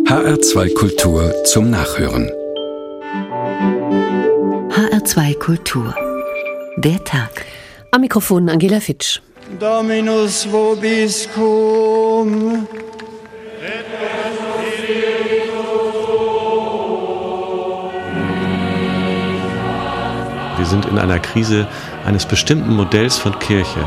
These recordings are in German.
HR2 Kultur zum Nachhören. HR2 Kultur. Der Tag. Am Mikrofon Angela Fitsch. Dominus vobiscum. Wir sind in einer Krise eines bestimmten Modells von Kirche.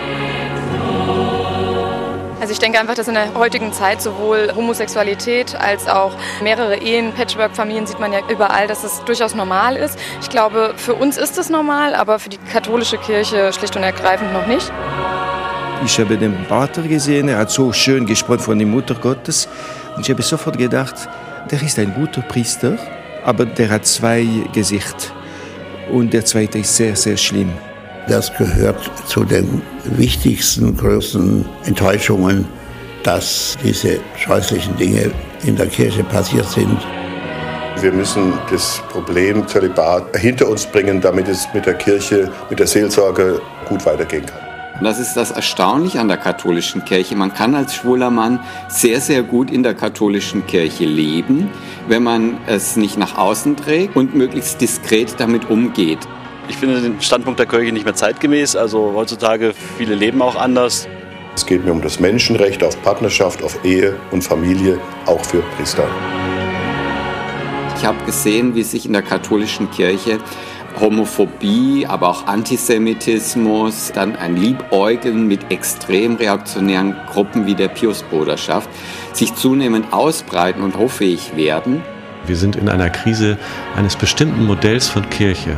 Also ich denke einfach, dass in der heutigen Zeit sowohl Homosexualität als auch mehrere Ehen, Patchwork-Familien sieht man ja überall, dass es durchaus normal ist. Ich glaube, für uns ist es normal, aber für die katholische Kirche schlicht und ergreifend noch nicht. Ich habe den Pater gesehen, er hat so schön gesprochen von der Mutter Gottes. Und ich habe sofort gedacht, der ist ein guter Priester, aber der hat zwei Gesichter. Und der zweite ist sehr, sehr schlimm. Das gehört zu den wichtigsten, größten Enttäuschungen, dass diese scheußlichen Dinge in der Kirche passiert sind. Wir müssen das Problem Zölibat hinter uns bringen, damit es mit der Kirche, mit der Seelsorge gut weitergehen kann. Und das ist das Erstaunliche an der katholischen Kirche. Man kann als schwuler Mann sehr, sehr gut in der katholischen Kirche leben, wenn man es nicht nach außen trägt und möglichst diskret damit umgeht. Ich finde den Standpunkt der Kirche nicht mehr zeitgemäß. Also heutzutage, viele leben auch anders. Es geht mir um das Menschenrecht auf Partnerschaft, auf Ehe und Familie, auch für Priester. Ich habe gesehen, wie sich in der katholischen Kirche Homophobie, aber auch Antisemitismus, dann ein Liebäugeln mit extrem reaktionären Gruppen wie der Piusbruderschaft sich zunehmend ausbreiten und hoffähig werden. Wir sind in einer Krise eines bestimmten Modells von Kirche.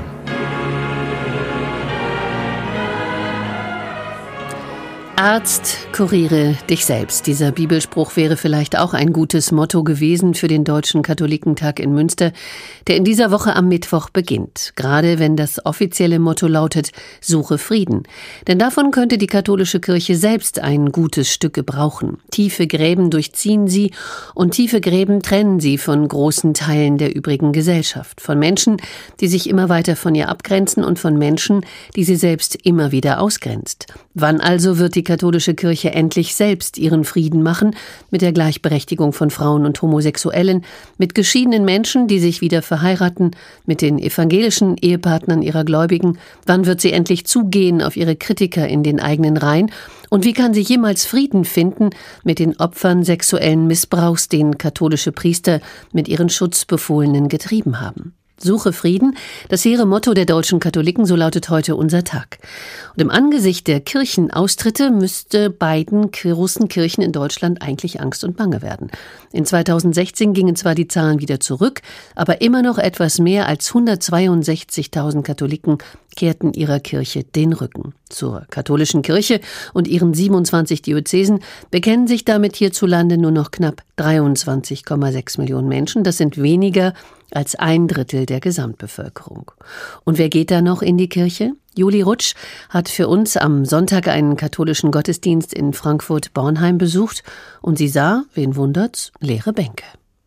Arzt, kuriere dich selbst. Dieser Bibelspruch wäre vielleicht auch ein gutes Motto gewesen für den Deutschen Katholikentag in Münster, der in dieser Woche am Mittwoch beginnt. Gerade wenn das offizielle Motto lautet, suche Frieden. Denn davon könnte die katholische Kirche selbst ein gutes Stück gebrauchen. Tiefe Gräben durchziehen sie und tiefe Gräben trennen sie von großen Teilen der übrigen Gesellschaft. Von Menschen, die sich immer weiter von ihr abgrenzen und von Menschen, die sie selbst immer wieder ausgrenzt. Wann also wird die katholische Kirche endlich selbst ihren Frieden machen mit der Gleichberechtigung von Frauen und Homosexuellen, mit geschiedenen Menschen, die sich wieder verheiraten, mit den evangelischen Ehepartnern ihrer Gläubigen? Wann wird sie endlich zugehen auf ihre Kritiker in den eigenen Reihen? Und wie kann sie jemals Frieden finden mit den Opfern sexuellen Missbrauchs, den katholische Priester mit ihren Schutzbefohlenen getrieben haben? Suche Frieden, das hehre Motto der deutschen Katholiken, so lautet heute unser Tag. Und im Angesicht der Kirchenaustritte müsste beiden großen Kirchen in Deutschland eigentlich Angst und Bange werden. In 2016 gingen zwar die Zahlen wieder zurück, aber immer noch etwas mehr als 162.000 Katholiken kehrten ihrer Kirche den Rücken. Zur katholischen Kirche und ihren 27 Diözesen bekennen sich damit hierzulande nur noch knapp 23,6 Millionen Menschen. Das sind weniger als 1/3 der Gesamtbevölkerung. Und wer geht da noch in die Kirche? Juli Rutsch hat für uns am Sonntag einen katholischen Gottesdienst in Frankfurt-Bornheim besucht und sie sah, wen wundert's, leere Bänke.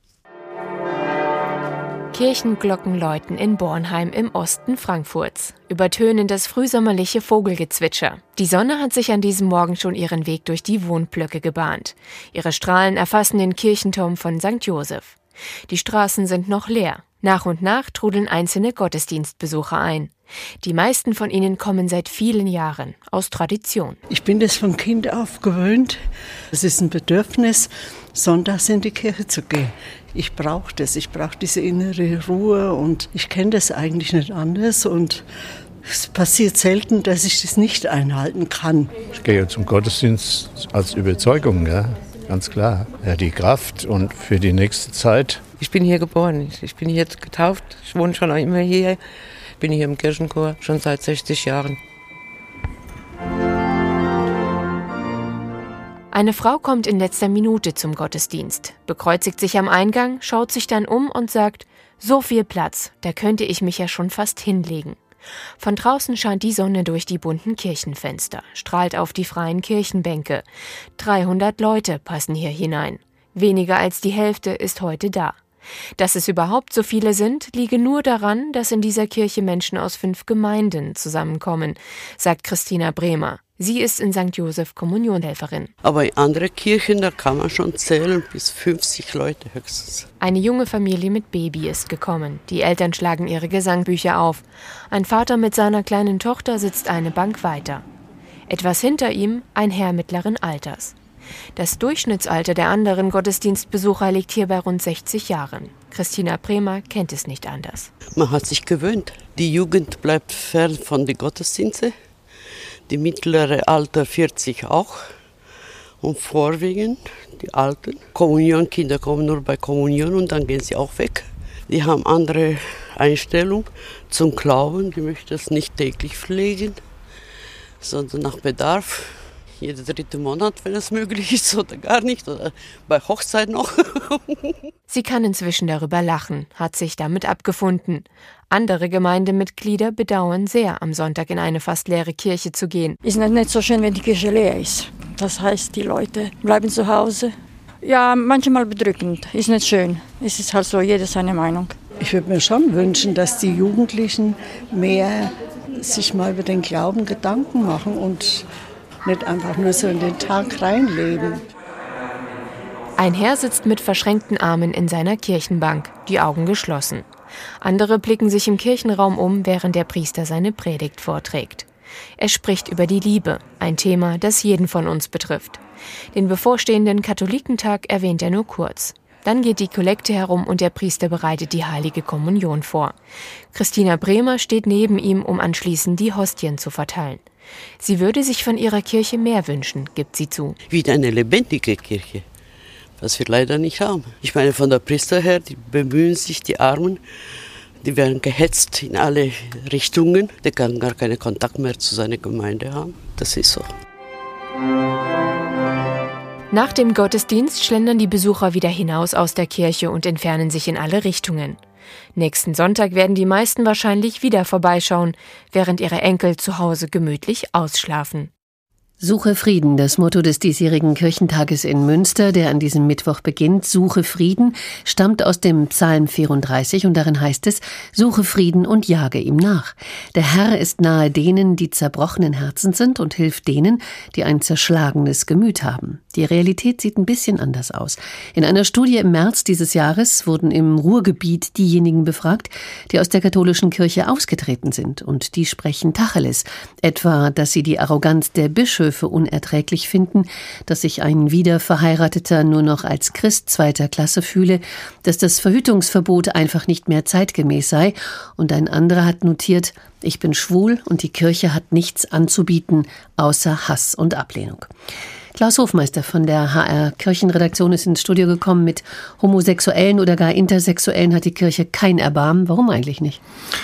Kirchenglocken läuten in Bornheim im Osten Frankfurts, übertönen das frühsommerliche Vogelgezwitscher. Die Sonne hat sich an diesem Morgen schon ihren Weg durch die Wohnblöcke gebahnt. Ihre Strahlen erfassen den Kirchenturm von St. Joseph. Die Straßen sind noch leer. Nach und nach trudeln einzelne Gottesdienstbesucher ein. Die meisten von ihnen kommen seit vielen Jahren, aus Tradition. Ich bin das von Kind auf gewöhnt. Es ist ein Bedürfnis, sonntags in die Kirche zu gehen. Ich brauche das, ich brauche diese innere Ruhe und ich kenne das eigentlich nicht anders und es passiert selten, dass ich das nicht einhalten kann. Ich gehe zum Gottesdienst als Überzeugung, ja, ganz klar. Ja, die Kraft und für die nächste Zeit. Ich bin hier geboren, ich bin hier getauft, ich wohne schon immer hier, bin hier im Kirchenchor schon seit 60 Jahren. Eine Frau kommt in letzter Minute zum Gottesdienst, bekreuzigt sich am Eingang, schaut sich dann um und sagt, so viel Platz, da könnte ich mich ja schon fast hinlegen. Von draußen scheint die Sonne durch die bunten Kirchenfenster, strahlt auf die freien Kirchenbänke. 300 Leute passen hier hinein. Weniger als die Hälfte ist heute da. Dass es überhaupt so viele sind, liege nur daran, dass in dieser Kirche Menschen aus 5 Gemeinden zusammenkommen, sagt Christina Bremer. Sie ist in St. Joseph Kommunionhelferin. Aber in anderen Kirchen, da kann man schon zählen, bis 50 Leute höchstens. Eine junge Familie mit Baby ist gekommen. Die Eltern schlagen ihre Gesangbücher auf. Ein Vater mit seiner kleinen Tochter sitzt eine Bank weiter. Etwas hinter ihm ein Herr mittleren Alters. Das Durchschnittsalter der anderen Gottesdienstbesucher liegt hier bei rund 60 Jahren. Christina Bremer kennt es nicht anders. Man hat sich gewöhnt. Die Jugend bleibt fern von den Gottesdiensten. Die mittlere Alter 40 auch. Und vorwiegend die Alten. Kommunionkinder kommen nur bei Kommunion und dann gehen sie auch weg. Die haben andere Einstellung zum Glauben. Die möchten es nicht täglich pflegen, sondern nach Bedarf. Jeden 3. Monat, wenn es möglich ist, oder gar nicht, oder bei Hochzeit noch. Sie kann inzwischen darüber lachen, hat sich damit abgefunden. Andere Gemeindemitglieder bedauern sehr, am Sonntag in eine fast leere Kirche zu gehen. Ist nicht so schön, wenn die Kirche leer ist. Das heißt, die Leute bleiben zu Hause. Ja, manchmal bedrückend, ist nicht schön. Es ist halt so, jeder seine Meinung. Ich würde mir schon wünschen, dass die Jugendlichen mehr sich mal über den Glauben Gedanken machen und nicht einfach nur so in den Tag reinleben. Ein Herr sitzt mit verschränkten Armen in seiner Kirchenbank, die Augen geschlossen. Andere blicken sich im Kirchenraum um, während der Priester seine Predigt vorträgt. Er spricht über die Liebe, ein Thema, das jeden von uns betrifft. Den bevorstehenden Katholikentag erwähnt er nur kurz. Dann geht die Kollekte herum und der Priester bereitet die heilige Kommunion vor. Christina Bremer steht neben ihm, um anschließend die Hostien zu verteilen. Sie würde sich von ihrer Kirche mehr wünschen, gibt sie zu. Wieder eine lebendige Kirche, was wir leider nicht haben. Ich meine, von der Priester her, die bemühen sich, die Armen, die werden gehetzt in alle Richtungen. Der kann gar keinen Kontakt mehr zu seiner Gemeinde haben. Das ist so. Nach dem Gottesdienst schlendern die Besucher wieder hinaus aus der Kirche und entfernen sich in alle Richtungen. Nächsten Sonntag werden die meisten wahrscheinlich wieder vorbeischauen, während ihre Enkel zu Hause gemütlich ausschlafen. Suche Frieden, das Motto des diesjährigen Kirchentages in Münster, der an diesem Mittwoch beginnt. Suche Frieden stammt aus dem Psalm 34 und darin heißt es: Suche Frieden und jage ihm nach. Der Herr ist nahe denen, die zerbrochenen Herzen sind, und hilft denen, die ein zerschlagenes Gemüt haben. Die Realität sieht ein bisschen anders aus. In einer Studie im März dieses Jahres wurden im Ruhrgebiet diejenigen befragt, die aus der katholischen Kirche ausgetreten sind. Und die sprechen Tacheles. Etwa, dass sie die Arroganz der Bischöfe unerträglich finden, dass sich ein Wiederverheirateter nur noch als Christ zweiter Klasse fühle, dass das Verhütungsverbot einfach nicht mehr zeitgemäß sei. Und ein anderer hat notiert: Ich bin schwul und die Kirche hat nichts anzubieten, außer Hass und Ablehnung. Klaus Hofmeister von der HR Kirchenredaktion ist ins Studio gekommen. Mit Homosexuellen oder gar Intersexuellen hat die Kirche kein Erbarmen. Warum eigentlich nicht?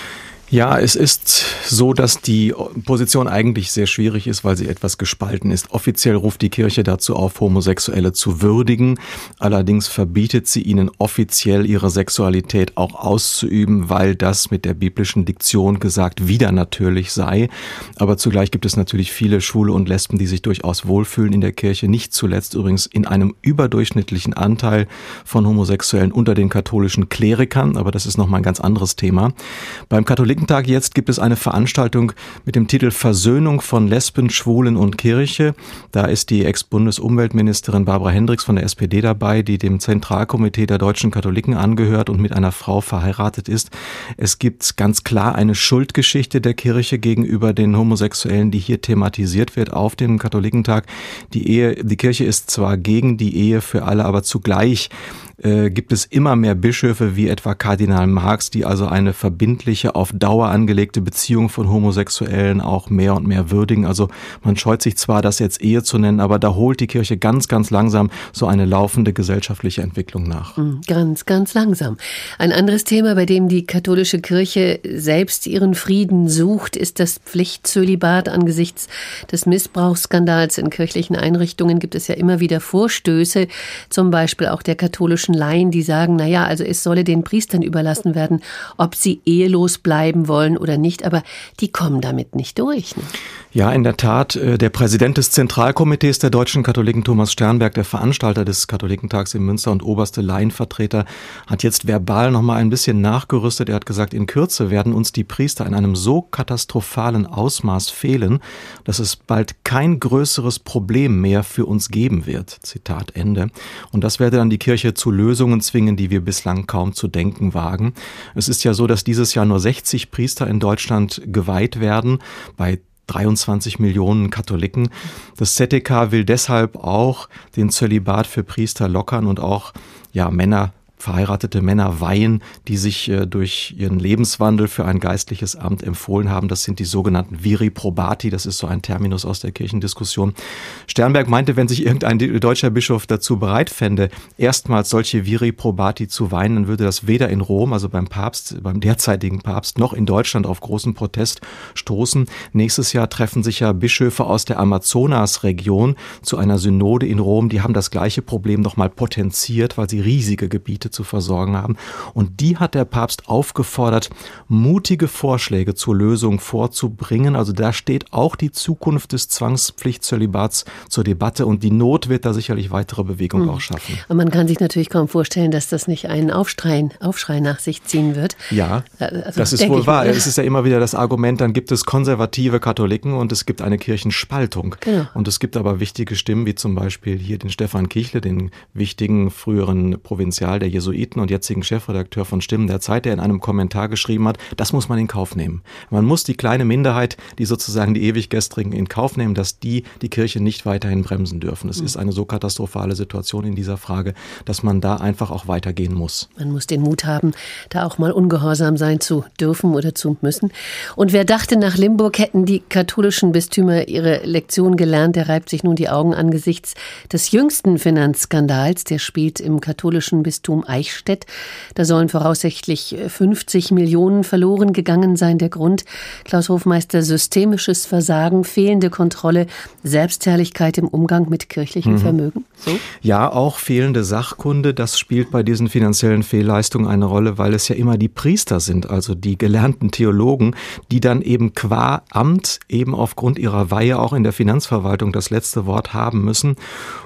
Ja, es ist so, dass die Position eigentlich sehr schwierig ist, weil sie etwas gespalten ist. Offiziell ruft die Kirche dazu auf, Homosexuelle zu würdigen. Allerdings verbietet sie ihnen offiziell, ihre Sexualität auch auszuüben, weil das mit der biblischen Diktion gesagt wieder natürlich sei. Aber zugleich gibt es natürlich viele Schwule und Lesben, die sich durchaus wohlfühlen in der Kirche. Nicht zuletzt übrigens in einem überdurchschnittlichen Anteil von Homosexuellen unter den katholischen Klerikern. Aber das ist nochmal ein ganz anderes Thema. Beim Katholikentag jetzt gibt es eine Veranstaltung mit dem Titel Versöhnung von Lesben, Schwulen und Kirche. Da ist die Ex-Bundesumweltministerin Barbara Hendricks von der SPD dabei, die dem Zentralkomitee der deutschen Katholiken angehört und mit einer Frau verheiratet ist. Es gibt ganz klar eine Schuldgeschichte der Kirche gegenüber den Homosexuellen, die hier thematisiert wird auf dem Katholikentag. Die Kirche ist zwar gegen die Ehe für alle, aber zugleich gibt es immer mehr Bischöfe wie etwa Kardinal Marx, die also eine verbindliche, auf Dauer angelegte Beziehung von Homosexuellen auch mehr und mehr würdigen. Also man scheut sich zwar, das jetzt Ehe zu nennen, aber da holt die Kirche ganz, ganz langsam so eine laufende gesellschaftliche Entwicklung nach. Ganz, ganz langsam. Ein anderes Thema, bei dem die katholische Kirche selbst ihren Frieden sucht, ist das Pflichtzölibat. Angesichts des Missbrauchsskandals in kirchlichen Einrichtungen gibt es ja immer wieder Vorstöße, zum Beispiel auch der katholischen Laien, die sagen, naja, also es solle den Priestern überlassen werden, ob sie ehelos bleiben wollen oder nicht, aber die kommen damit nicht durch. Ne? Ja, in der Tat. Der Präsident des Zentralkomitees der deutschen Katholiken, Thomas Sternberg, der Veranstalter des Katholikentags in Münster und oberste Laienvertreter, hat jetzt verbal noch mal ein bisschen nachgerüstet. Er hat gesagt, in Kürze werden uns die Priester in einem so katastrophalen Ausmaß fehlen, dass es bald kein größeres Problem mehr für uns geben wird. Zitat Ende. Und das werde dann die Kirche zu Lösungen zwingen, die wir bislang kaum zu denken wagen. Es ist ja so, dass dieses Jahr nur 60 Priester in Deutschland geweiht werden, bei 23 Millionen Katholiken. Das ZDK will deshalb auch den Zölibat für Priester lockern und auch verheiratete Männer weihen, die sich durch ihren Lebenswandel für ein geistliches Amt empfohlen haben. Das sind die sogenannten Viri probati, das ist so ein Terminus aus der Kirchendiskussion. Sternberg meinte, wenn sich irgendein deutscher Bischof dazu bereit fände, erstmals solche Viri probati zu weihen, dann würde das weder in Rom, also beim derzeitigen Papst, noch in Deutschland auf großen Protest stoßen. Nächstes Jahr treffen sich ja Bischöfe aus der Amazonas-Region zu einer Synode in Rom. Die haben das gleiche Problem noch mal potenziert, weil sie riesige Gebiete zu versorgen haben. Und die hat der Papst aufgefordert, mutige Vorschläge zur Lösung vorzubringen. Also da steht auch die Zukunft des Zwangspflichtzölibats zur Debatte und die Not wird da sicherlich weitere Bewegung auch schaffen. Und man kann sich natürlich kaum vorstellen, dass das nicht einen Aufschrei nach sich ziehen wird. Ja, das ist wohl wahr. Es ist ja immer wieder das Argument, dann gibt es konservative Katholiken und es gibt eine Kirchenspaltung. Genau. Und es gibt aber wichtige Stimmen, wie zum Beispiel hier den Stefan Kichle, den wichtigen früheren Provinzial der Jesuiten und jetzigen Chefredakteur von Stimmen der Zeit, der in einem Kommentar geschrieben hat, das muss man in Kauf nehmen. Man muss die kleine Minderheit, die sozusagen die Ewiggestrigen, in Kauf nehmen, dass die Kirche nicht weiterhin bremsen dürfen. Es ist eine so katastrophale Situation in dieser Frage, dass man da einfach auch weitergehen muss. Man muss den Mut haben, da auch mal ungehorsam sein zu dürfen oder zu müssen. Und wer dachte, nach Limburg hätten die katholischen Bistümer ihre Lektion gelernt, der reibt sich nun die Augen angesichts des jüngsten Finanzskandals. Der spielt im katholischen Bistum Eichstätt. Da sollen voraussichtlich 50 Millionen verloren gegangen sein. Der Grund, Klaus Hofmeister, systemisches Versagen, fehlende Kontrolle, Selbstherrlichkeit im Umgang mit kirchlichem Vermögen. So? Ja, auch fehlende Sachkunde, das spielt bei diesen finanziellen Fehlleistungen eine Rolle, weil es ja immer die Priester sind, also die gelernten Theologen, die dann eben qua Amt, eben aufgrund ihrer Weihe auch in der Finanzverwaltung das letzte Wort haben müssen.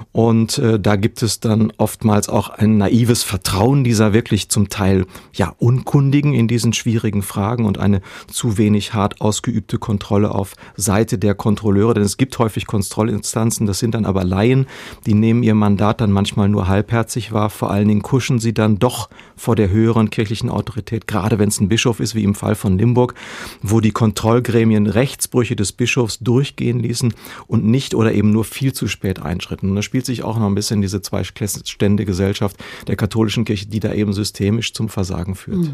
Und da gibt es dann oftmals auch ein naives Vertrauen dieser wirklich zum Teil Unkundigen in diesen schwierigen Fragen und eine zu wenig hart ausgeübte Kontrolle auf Seite der Kontrolleure. Denn es gibt häufig Kontrollinstanzen, das sind dann aber Laien, die nehmen ihr Mandat dann manchmal nur halbherzig wahr. Vor allen Dingen kuschen sie dann doch vor der höheren kirchlichen Autorität, gerade wenn es ein Bischof ist, wie im Fall von Limburg, wo die Kontrollgremien Rechtsbrüche des Bischofs durchgehen ließen und nicht oder eben nur viel zu spät einschritten. Und da spielt sich auch noch ein bisschen diese Zwei-Stände-Gesellschaft der katholischen Kirche, die da eben systemisch zum Versagen führt.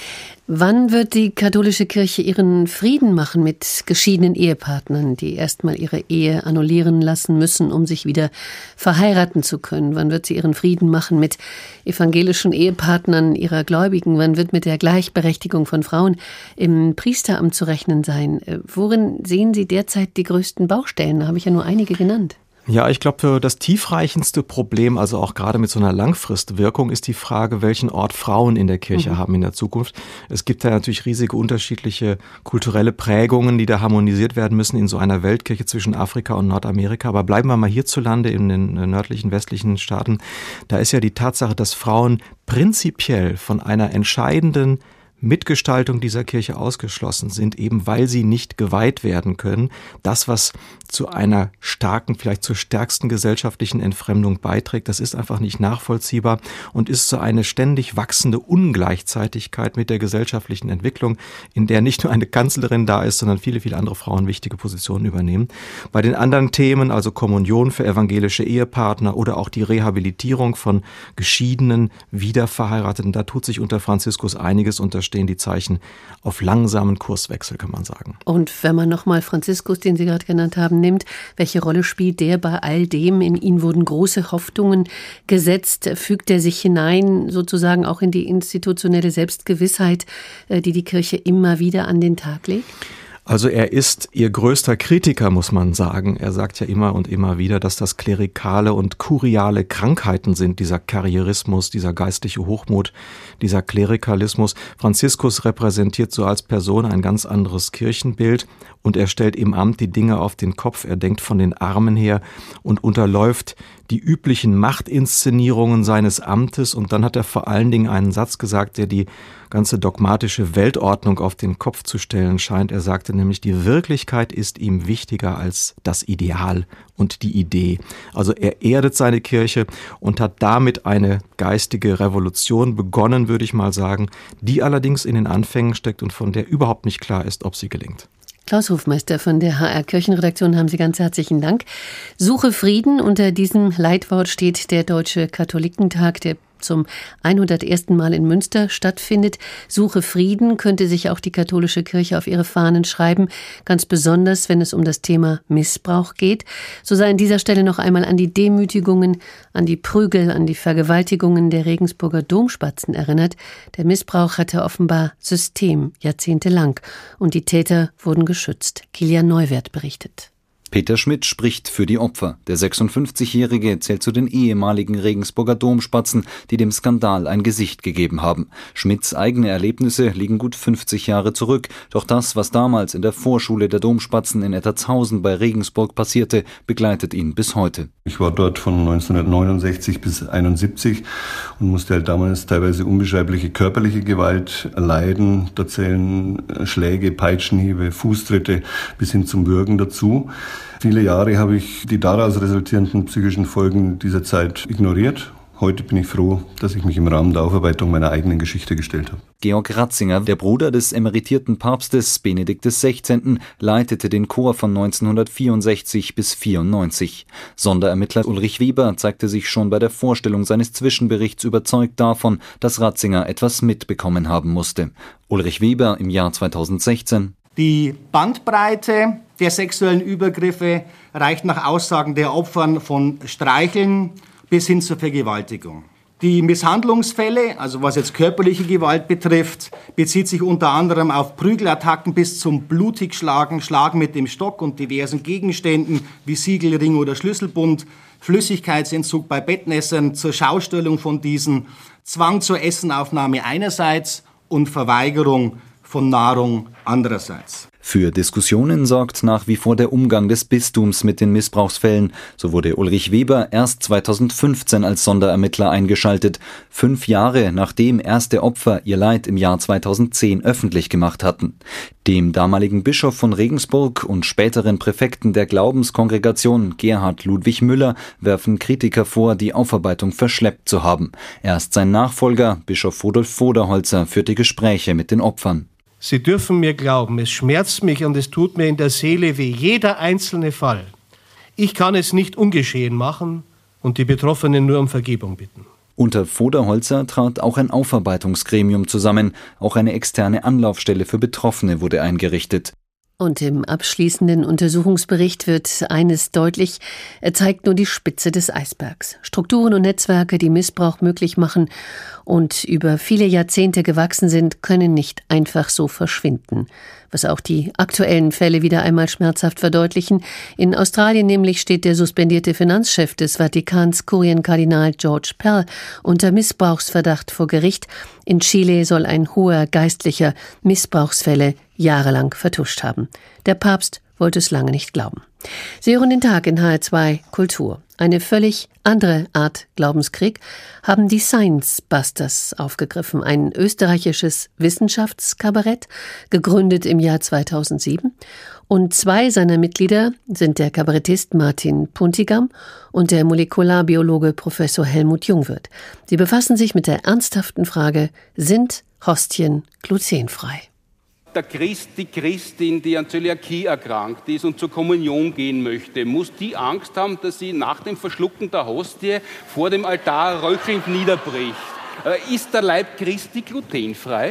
Wann wird die katholische Kirche ihren Frieden machen mit geschiedenen Ehepartnern, die erstmal ihre Ehe annullieren lassen müssen, um sich wieder verheiraten zu können? Wann wird sie ihren Frieden machen mit evangelischen Ehepartnern ihrer Gläubigen? Wann wird mit der Gleichberechtigung von Frauen im Priesteramt zu rechnen sein? Worin sehen Sie derzeit die größten Baustellen? Da habe ich ja nur einige genannt. Ja, ich glaube, für das tiefreichendste Problem, also auch gerade mit so einer Langfristwirkung, ist die Frage, welchen Ort Frauen in der Kirche haben in der Zukunft. Es gibt da natürlich riesige unterschiedliche kulturelle Prägungen, die da harmonisiert werden müssen in so einer Weltkirche zwischen Afrika und Nordamerika. Aber bleiben wir mal hierzulande in den nördlichen, westlichen Staaten. Da ist ja die Tatsache, dass Frauen prinzipiell von einer entscheidenden Mitgestaltung dieser Kirche ausgeschlossen sind, eben weil sie nicht geweiht werden können. Das, was zu einer starken, vielleicht zur stärksten gesellschaftlichen Entfremdung beiträgt, das ist einfach nicht nachvollziehbar und ist so eine ständig wachsende Ungleichzeitigkeit mit der gesellschaftlichen Entwicklung, in der nicht nur eine Kanzlerin da ist, sondern viele, viele andere Frauen wichtige Positionen übernehmen. Bei den anderen Themen, also Kommunion für evangelische Ehepartner oder auch die Rehabilitierung von geschiedenen, wiederverheirateten, da tut sich unter Franziskus einiges und da stehen die Zeichen auf langsamen Kurswechsel, kann man sagen. Und wenn man nochmal Franziskus, den Sie gerade genannt haben, nimmt, welche Rolle spielt der bei all dem? In ihn wurden große Hoffnungen gesetzt. Fügt er sich hinein sozusagen auch in die institutionelle Selbstgewissheit, die die Kirche immer wieder an den Tag legt? Also er ist ihr größter Kritiker, muss man sagen. Er sagt ja immer und immer wieder, dass das klerikale und kuriale Krankheiten sind, dieser Karrierismus, dieser geistliche Hochmut, dieser Klerikalismus. Franziskus repräsentiert so als Person ein ganz anderes Kirchenbild und er stellt im Amt die Dinge auf den Kopf. Er denkt von den Armen her und unterläuft die üblichen Machtinszenierungen seines Amtes. Und dann hat er vor allen Dingen einen Satz gesagt, der die ganze dogmatische Weltordnung auf den Kopf zu stellen scheint. Er sagte nämlich, die Wirklichkeit ist ihm wichtiger als das Ideal und die Idee. Also er erdet seine Kirche und hat damit eine geistige Revolution begonnen, würde ich mal sagen, die allerdings in den Anfängen steckt und von der überhaupt nicht klar ist, ob sie gelingt. Klaus Hofmeister von der HR Kirchenredaktion, haben Sie ganz herzlichen Dank. Suche Frieden, unter diesem Leitwort steht der Deutsche Katholikentag, der zum 101. Mal in Münster stattfindet. Suche Frieden könnte sich auch die katholische Kirche auf ihre Fahnen schreiben, ganz besonders, wenn es um das Thema Missbrauch geht. So sei an dieser Stelle noch einmal an die Demütigungen, an die Prügel, an die Vergewaltigungen der Regensburger Domspatzen erinnert. Der Missbrauch hatte offenbar System, jahrzehntelang, und die Täter wurden geschützt. Kilian Neuwert berichtet. Peter Schmidt spricht für die Opfer. Der 56-Jährige zählt zu den ehemaligen Regensburger Domspatzen, die dem Skandal ein Gesicht gegeben haben. Schmidts eigene Erlebnisse liegen gut 50 Jahre zurück. Doch das, was damals in der Vorschule der Domspatzen in Ettertshausen bei Regensburg passierte, begleitet ihn bis heute. Ich war dort von 1969 bis 1971 und musste halt damals teilweise unbeschreibliche körperliche Gewalt erleiden. Da zählen Schläge, Peitschenhiebe, Fußtritte bis hin zum Würgen dazu. Viele Jahre habe ich die daraus resultierenden psychischen Folgen dieser Zeit ignoriert. Heute bin ich froh, dass ich mich im Rahmen der Aufarbeitung meiner eigenen Geschichte gestellt habe. Georg Ratzinger, der Bruder des emeritierten Papstes Benedikt XVI., leitete den Chor von 1964 bis 1994. Sonderermittler Ulrich Weber zeigte sich schon bei der Vorstellung seines Zwischenberichts überzeugt davon, dass Ratzinger etwas mitbekommen haben musste. Ulrich Weber im Jahr 2016. Die Bandbreite der sexuellen Übergriffe reicht nach Aussagen der Opfern von Streicheln bis hin zur Vergewaltigung. Die Misshandlungsfälle, also was jetzt körperliche Gewalt betrifft, bezieht sich unter anderem auf Prügelattacken bis zum Blutigschlagen, Schlagen mit dem Stock und diversen Gegenständen wie Siegelring oder Schlüsselbund, Flüssigkeitsentzug bei Bettnässern zur Schaustellung von diesen, Zwang zur Essenaufnahme einerseits und Verweigerung von Nahrung andererseits. Für Diskussionen sorgt nach wie vor der Umgang des Bistums mit den Missbrauchsfällen. So wurde Ulrich Weber erst 2015 als Sonderermittler eingeschaltet, 5 Jahre nachdem erste Opfer ihr Leid im Jahr 2010 öffentlich gemacht hatten. Dem damaligen Bischof von Regensburg und späteren Präfekten der Glaubenskongregation Gerhard Ludwig Müller werfen Kritiker vor, die Aufarbeitung verschleppt zu haben. Erst sein Nachfolger, Bischof Rudolf Voderholzer, führte Gespräche mit den Opfern. Sie dürfen mir glauben, es schmerzt mich und es tut mir in der Seele weh, jeder einzelne Fall. Ich kann es nicht ungeschehen machen und die Betroffenen nur um Vergebung bitten. Unter Voderholzer trat auch ein Aufarbeitungsgremium zusammen. Auch eine externe Anlaufstelle für Betroffene wurde eingerichtet. Und im abschließenden Untersuchungsbericht wird eines deutlich, er zeigt nur die Spitze des Eisbergs. Strukturen und Netzwerke, die Missbrauch möglich machen und über viele Jahrzehnte gewachsen sind, können nicht einfach so verschwinden. Was auch die aktuellen Fälle wieder einmal schmerzhaft verdeutlichen. In Australien nämlich steht der suspendierte Finanzchef des Vatikans, Kurienkardinal George Pell, unter Missbrauchsverdacht vor Gericht. In Chile soll ein hoher Geistlicher Missbrauchsfälle jahrelang vertuscht haben. Der Papst wollte es lange nicht glauben. Sie hören den Tag in HR2 Kultur. Eine völlig andere Art Glaubenskrieg haben die Science Busters aufgegriffen, ein österreichisches Wissenschaftskabarett, gegründet im Jahr 2007. Und 2 seiner Mitglieder sind der Kabarettist Martin Puntigam und der Molekularbiologe Professor Helmut Jungwirth. Sie befassen sich mit der ernsthaften Frage, sind Hostien glutenfrei? Der Christ, die Christin, die an Zöliakie erkrankt ist und zur Kommunion gehen möchte, muss die Angst haben, dass sie nach dem Verschlucken der Hostie vor dem Altar röchelnd niederbricht. Ist der Leib Christi glutenfrei?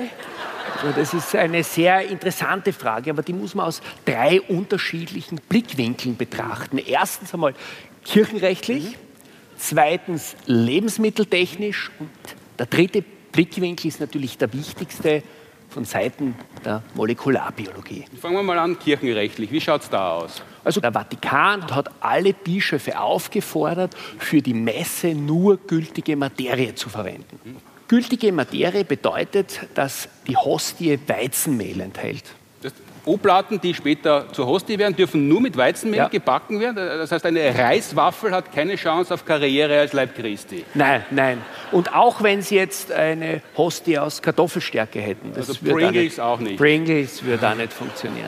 Das ist eine sehr interessante Frage, aber die muss man aus 3 unterschiedlichen Blickwinkeln betrachten. Erstens einmal kirchenrechtlich, zweitens lebensmitteltechnisch und der dritte Blickwinkel ist natürlich der wichtigste, von Seiten der Molekularbiologie. Fangen wir mal an, kirchenrechtlich. Wie schaut es da aus? Also der Vatikan hat alle Bischöfe aufgefordert, für die Messe nur gültige Materie zu verwenden. Gültige Materie bedeutet, dass die Hostie Weizenmehl enthält. Oblaten, die später zur Hostie werden, dürfen nur mit Weizenmehl gebacken werden. Das heißt, eine Reiswaffel hat keine Chance auf Karriere als Leib Christi. Nein. Und auch wenn Sie jetzt eine Hostie aus Kartoffelstärke hätten. Das also Pringles auch nicht. Pringles würde auch nicht funktionieren.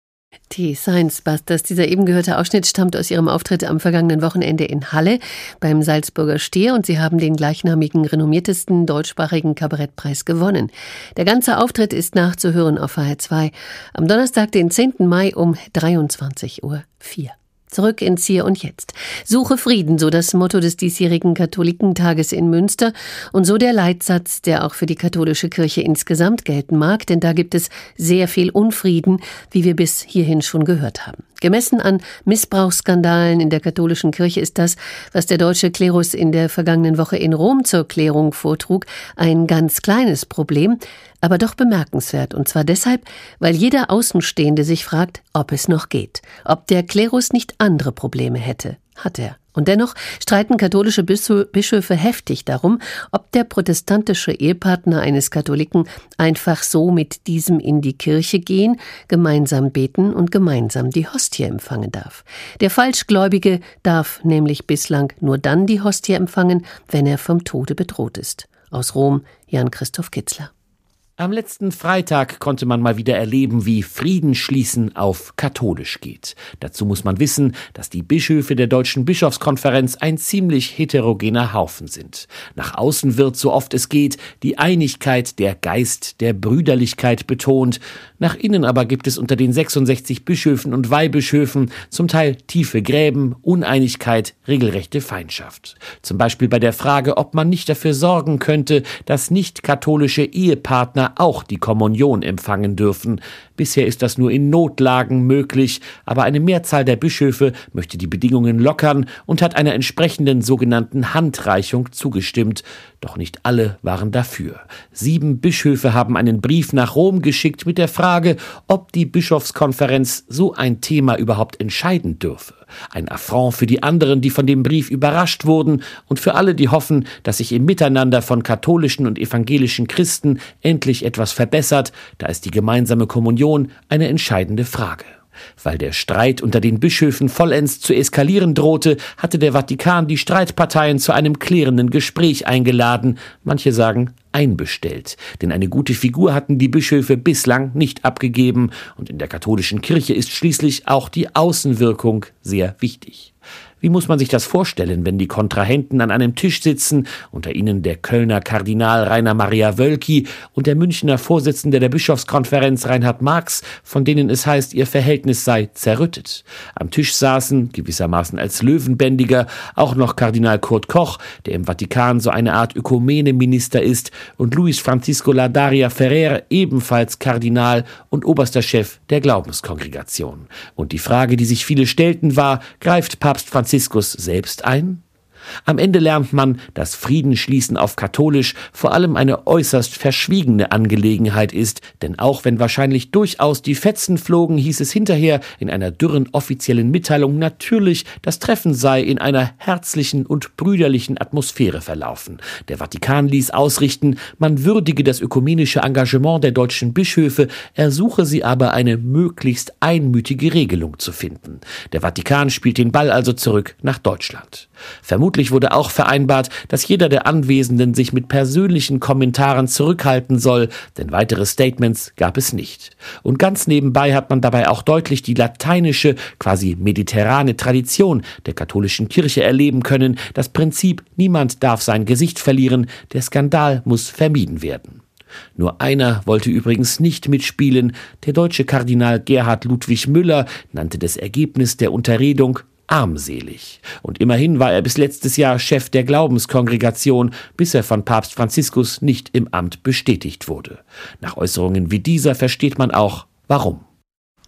Die Science Busters, dieser eben gehörte Ausschnitt stammt aus ihrem Auftritt am vergangenen Wochenende in Halle beim Salzburger Stier und sie haben den gleichnamigen renommiertesten deutschsprachigen Kabarettpreis gewonnen. Der ganze Auftritt ist nachzuhören auf HR2 am Donnerstag, den 10. Mai um 23:04 Uhr. Zurück ins Hier und Jetzt. Suche Frieden, so das Motto des diesjährigen Katholikentages in Münster und so der Leitsatz, der auch für die katholische Kirche insgesamt gelten mag, denn da gibt es sehr viel Unfrieden, wie wir bis hierhin schon gehört haben. Gemessen an Missbrauchsskandalen in der katholischen Kirche ist das, was der deutsche Klerus in der vergangenen Woche in Rom zur Klärung vortrug, ein ganz kleines Problem, aber doch bemerkenswert. Und zwar deshalb, weil jeder Außenstehende sich fragt, ob es noch geht, ob der Klerus nicht andere Probleme hätte. Hat er. Und dennoch streiten katholische Bischöfe heftig darum, ob der protestantische Ehepartner eines Katholiken einfach so mit diesem in die Kirche gehen, gemeinsam beten und gemeinsam die Hostie empfangen darf. Der Falschgläubige darf nämlich bislang nur dann die Hostie empfangen, wenn er vom Tode bedroht ist. Aus Rom, Jan-Christoph Kitzler. Am letzten Freitag konnte man mal wieder erleben, wie Friedensschließen auf katholisch geht. Dazu muss man wissen, dass die Bischöfe der Deutschen Bischofskonferenz ein ziemlich heterogener Haufen sind. Nach außen wird, so oft es geht, die Einigkeit, der Geist der Brüderlichkeit betont. Nach innen aber gibt es unter den 66 Bischöfen und Weihbischöfen zum Teil tiefe Gräben, Uneinigkeit, regelrechte Feindschaft. Zum Beispiel bei der Frage, ob man nicht dafür sorgen könnte, dass nicht-katholische Ehepartner auch die Kommunion empfangen dürfen. Bisher ist das nur in Notlagen möglich, aber eine Mehrzahl der Bischöfe möchte die Bedingungen lockern und hat einer entsprechenden sogenannten Handreichung zugestimmt. Doch nicht alle waren dafür. 7 Bischöfe haben einen Brief nach Rom geschickt mit der Frage, ob die Bischofskonferenz so ein Thema überhaupt entscheiden dürfe. Ein Affront für die anderen, die von dem Brief überrascht wurden, und für alle, die hoffen, dass sich im Miteinander von katholischen und evangelischen Christen endlich etwas verbessert. Da ist die gemeinsame Kommunion eine entscheidende Frage. Weil der Streit unter den Bischöfen vollends zu eskalieren drohte, hatte der Vatikan die Streitparteien zu einem klärenden Gespräch eingeladen. Manche sagen einbestellt. Denn eine gute Figur hatten die Bischöfe bislang nicht abgegeben. Und in der katholischen Kirche ist schließlich auch die Außenwirkung sehr wichtig. Wie muss man sich das vorstellen, wenn die Kontrahenten an einem Tisch sitzen, unter ihnen der Kölner Kardinal Rainer Maria Wölki und der Münchner Vorsitzende der Bischofskonferenz Reinhard Marx, von denen es heißt, ihr Verhältnis sei zerrüttet. Am Tisch saßen, gewissermaßen als Löwenbändiger, auch noch Kardinal Kurt Koch, der im Vatikan so eine Art Ökumeneminister ist, und Luis Francisco Ladaria Ferrer, ebenfalls Kardinal und oberster Chef der Glaubenskongregation. Und die Frage, die sich viele stellten, war, greift Papst Franziskus selbst ein? Am Ende lernt man, dass Friedensschließen auf katholisch vor allem eine äußerst verschwiegene Angelegenheit ist, denn auch wenn wahrscheinlich durchaus die Fetzen flogen, hieß es hinterher in einer dürren offiziellen Mitteilung natürlich, das Treffen sei in einer herzlichen und brüderlichen Atmosphäre verlaufen. Der Vatikan ließ ausrichten, man würdige das ökumenische Engagement der deutschen Bischöfe, ersuche sie aber eine möglichst einmütige Regelung zu finden. Der Vatikan spielt den Ball also zurück nach Deutschland. Vermutlich wurde auch vereinbart, dass jeder der Anwesenden sich mit persönlichen Kommentaren zurückhalten soll, denn weitere Statements gab es nicht. Und ganz nebenbei hat man dabei auch deutlich die lateinische, quasi mediterrane Tradition der katholischen Kirche erleben können. Das Prinzip, niemand darf sein Gesicht verlieren, der Skandal muss vermieden werden. Nur einer wollte übrigens nicht mitspielen. Der deutsche Kardinal Gerhard Ludwig Müller nannte das Ergebnis der Unterredung armselig. Und immerhin war er bis letztes Jahr Chef der Glaubenskongregation, bis er von Papst Franziskus nicht im Amt bestätigt wurde. Nach Äußerungen wie dieser versteht man auch, warum.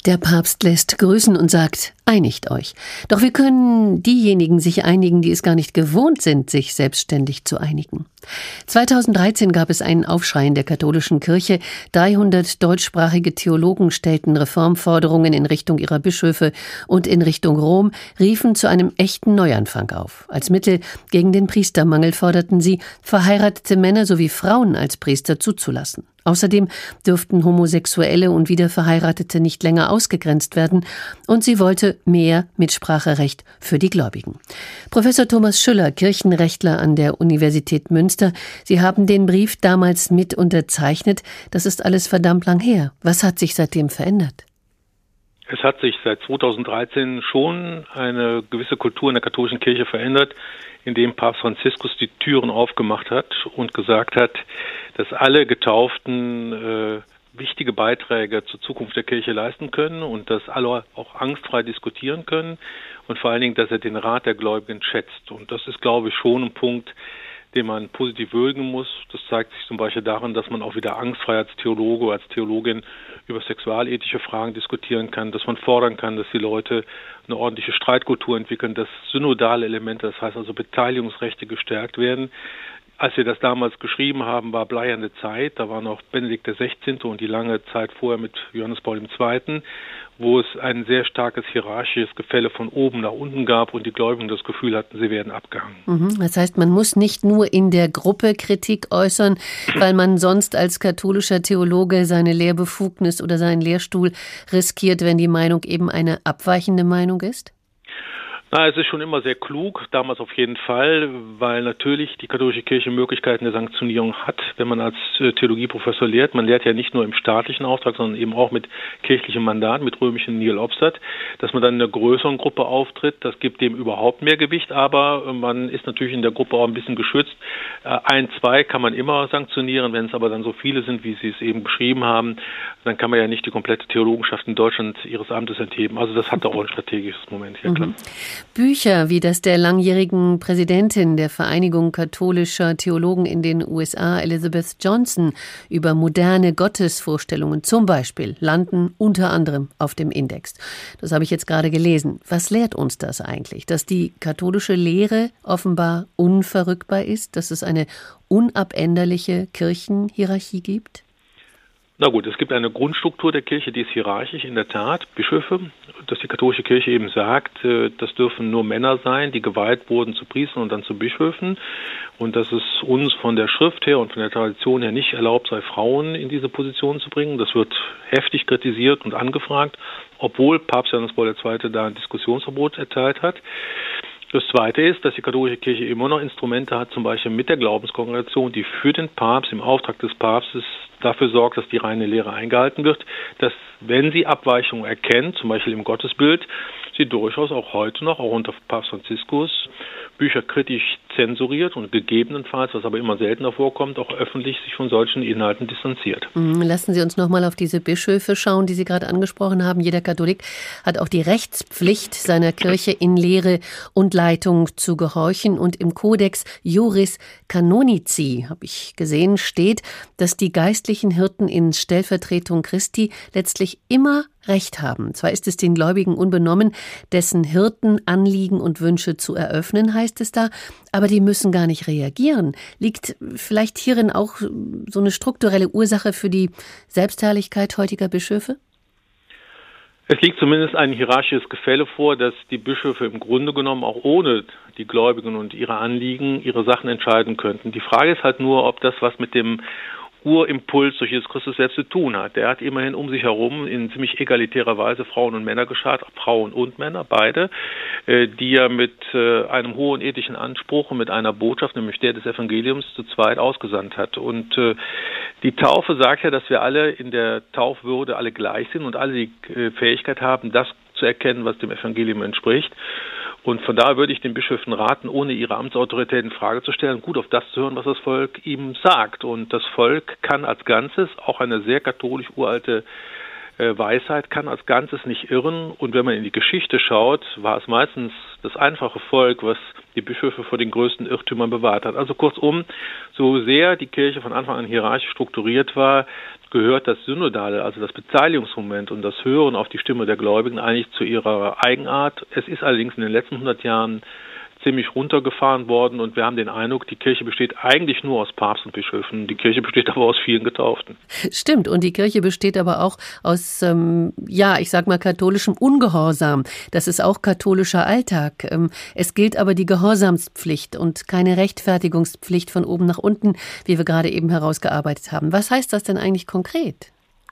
Der Papst lässt grüßen und sagt, einigt euch. Doch wie können diejenigen sich einigen, die es gar nicht gewohnt sind, sich selbstständig zu einigen? 2013 gab es einen Aufschrei in der katholischen Kirche. 300 deutschsprachige Theologen stellten Reformforderungen in Richtung ihrer Bischöfe und in Richtung Rom, riefen zu einem echten Neuanfang auf. Als Mittel gegen den Priestermangel forderten sie, verheiratete Männer sowie Frauen als Priester zuzulassen. Außerdem dürften Homosexuelle und Wiederverheiratete nicht länger ausgegrenzt werden und sie wollte mehr Mitspracherecht für die Gläubigen. Professor Thomas Schüller, Kirchenrechtler an der Universität Münster, Sie haben den Brief damals mit unterzeichnet. Das ist alles verdammt lang her. Was hat sich seitdem verändert? Es hat sich seit 2013 schon eine gewisse Kultur in der katholischen Kirche verändert, indem Papst Franziskus die Türen aufgemacht hat und gesagt hat, dass alle Getauften wichtige Beiträge zur Zukunft der Kirche leisten können und dass alle auch angstfrei diskutieren können und vor allen Dingen, dass er den Rat der Gläubigen schätzt. Und das ist, glaube ich, schon ein Punkt, den man positiv würdigen muss. Das zeigt sich zum Beispiel darin, dass man auch wieder angstfrei als Theologe, als Theologin über sexualethische Fragen diskutieren kann, dass man fordern kann, dass die Leute eine ordentliche Streitkultur entwickeln, dass synodale Elemente, das heißt also Beteiligungsrechte gestärkt werden. Als wir das damals geschrieben haben, war bleiernde Zeit. Da war noch Benedikt XVI. Und die lange Zeit vorher mit Johannes Paul II., wo es ein sehr starkes hierarchisches Gefälle von oben nach unten gab und die Gläubigen das Gefühl hatten, sie werden abgehangen. Das heißt, man muss nicht nur in der Gruppe Kritik äußern, weil man sonst als katholischer Theologe seine Lehrbefugnis oder seinen Lehrstuhl riskiert, wenn die Meinung eben eine abweichende Meinung ist? Na, es ist schon immer sehr klug, damals auf jeden Fall, weil natürlich die katholische Kirche Möglichkeiten der Sanktionierung hat, wenn man als Theologieprofessor lehrt. Man lehrt ja nicht nur im staatlichen Auftrag, sondern eben auch mit kirchlichem Mandat, mit römischem Nihil obstat, dass man dann in einer größeren Gruppe auftritt. Das gibt dem überhaupt mehr Gewicht, aber man ist natürlich in der Gruppe auch ein bisschen geschützt. 1, 2 kann man immer sanktionieren, wenn es aber dann so viele sind, wie Sie es eben beschrieben haben, dann kann man ja nicht die komplette Theologenschaft in Deutschland ihres Amtes entheben. Also das hat da auch ein strategisches Moment, ja klar. Bücher wie das der langjährigen Präsidentin der Vereinigung katholischer Theologen in den USA, Elizabeth Johnson, über moderne Gottesvorstellungen zum Beispiel, landen unter anderem auf dem Index. Das habe ich jetzt gerade gelesen. Was lehrt uns das eigentlich? Dass die katholische Lehre offenbar unverrückbar ist? Dass es eine unabänderliche Kirchenhierarchie gibt? Na gut, es gibt eine Grundstruktur der Kirche, die ist hierarchisch, in der Tat. Bischöfe, dass die katholische Kirche eben sagt, das dürfen nur Männer sein, die geweiht wurden zu Priestern und dann zu Bischöfen. Und dass es uns von der Schrift her und von der Tradition her nicht erlaubt sei, Frauen in diese Position zu bringen. Das wird heftig kritisiert und angefragt, obwohl Papst Johannes Paul II. Da ein Diskussionsverbot erteilt hat. Das Zweite ist, dass die katholische Kirche immer noch Instrumente hat, zum Beispiel mit der Glaubenskongregation, die für den Papst im Auftrag des Papstes dafür sorgt, dass die reine Lehre eingehalten wird, dass, wenn sie Abweichungen erkennt, zum Beispiel im Gottesbild, sie durchaus auch heute noch, auch unter Papst Franziskus, Bücher kritisch zensuriert und gegebenenfalls, was aber immer seltener vorkommt, auch öffentlich sich von solchen Inhalten distanziert. Lassen Sie uns noch mal auf diese Bischöfe schauen, die Sie gerade angesprochen haben. Jeder Katholik hat auch die Rechtspflicht, seiner Kirche in Lehre und Leitung zu gehorchen. Und im Codex Juris Canonici, habe ich gesehen, steht, dass die geistlichen Hirten in Stellvertretung Christi letztlich immer Recht haben. Zwar ist es den Gläubigen unbenommen, dessen Hirten Anliegen und Wünsche zu eröffnen, heißt es da, aber die müssen gar nicht reagieren. Liegt vielleicht hierin auch so eine strukturelle Ursache für die Selbstherrlichkeit heutiger Bischöfe? Es liegt zumindest ein hierarchisches Gefälle vor, dass die Bischöfe im Grunde genommen auch ohne die Gläubigen und ihre Anliegen ihre Sachen entscheiden könnten. Die Frage ist halt nur, ob das was mit dem Urimpuls durch Jesus Christus selbst zu tun hat. Der hat immerhin um sich herum in ziemlich egalitärer Weise Frauen und Männer geschart, Frauen und Männer, beide, die er mit einem hohen ethischen Anspruch und mit einer Botschaft, nämlich der des Evangeliums, zu zweit ausgesandt hat. Und die Taufe sagt ja, dass wir alle in der Taufwürde alle gleich sind und alle die Fähigkeit haben, das zu erkennen, was dem Evangelium entspricht. Und von daher würde ich den Bischöfen raten, ohne ihre Amtsautorität in Frage zu stellen, gut auf das zu hören, was das Volk ihm sagt. Und das Volk kann als Ganzes, auch eine sehr katholisch uralte Weisheit kann als Ganzes nicht irren. Und wenn man in die Geschichte schaut, war es meistens das einfache Volk, was die Bischöfe vor den größten Irrtümern bewahrt hat. Also kurzum, so sehr die Kirche von Anfang an hierarchisch strukturiert war, gehört das Synodale, also das Beteiligungsmoment und das Hören auf die Stimme der Gläubigen eigentlich zu ihrer Eigenart. Es ist allerdings in den letzten 100 Jahren ziemlich runtergefahren worden und wir haben den Eindruck, die Kirche besteht eigentlich nur aus Papst und Bischöfen. Die Kirche besteht aber aus vielen Getauften. Stimmt, und die Kirche besteht aber auch aus, ich sag mal, katholischem Ungehorsam. Das ist auch katholischer Alltag. Es gilt aber die Gehorsamspflicht und keine Rechtfertigungspflicht von oben nach unten, wie wir gerade eben herausgearbeitet haben. Was heißt das denn eigentlich konkret?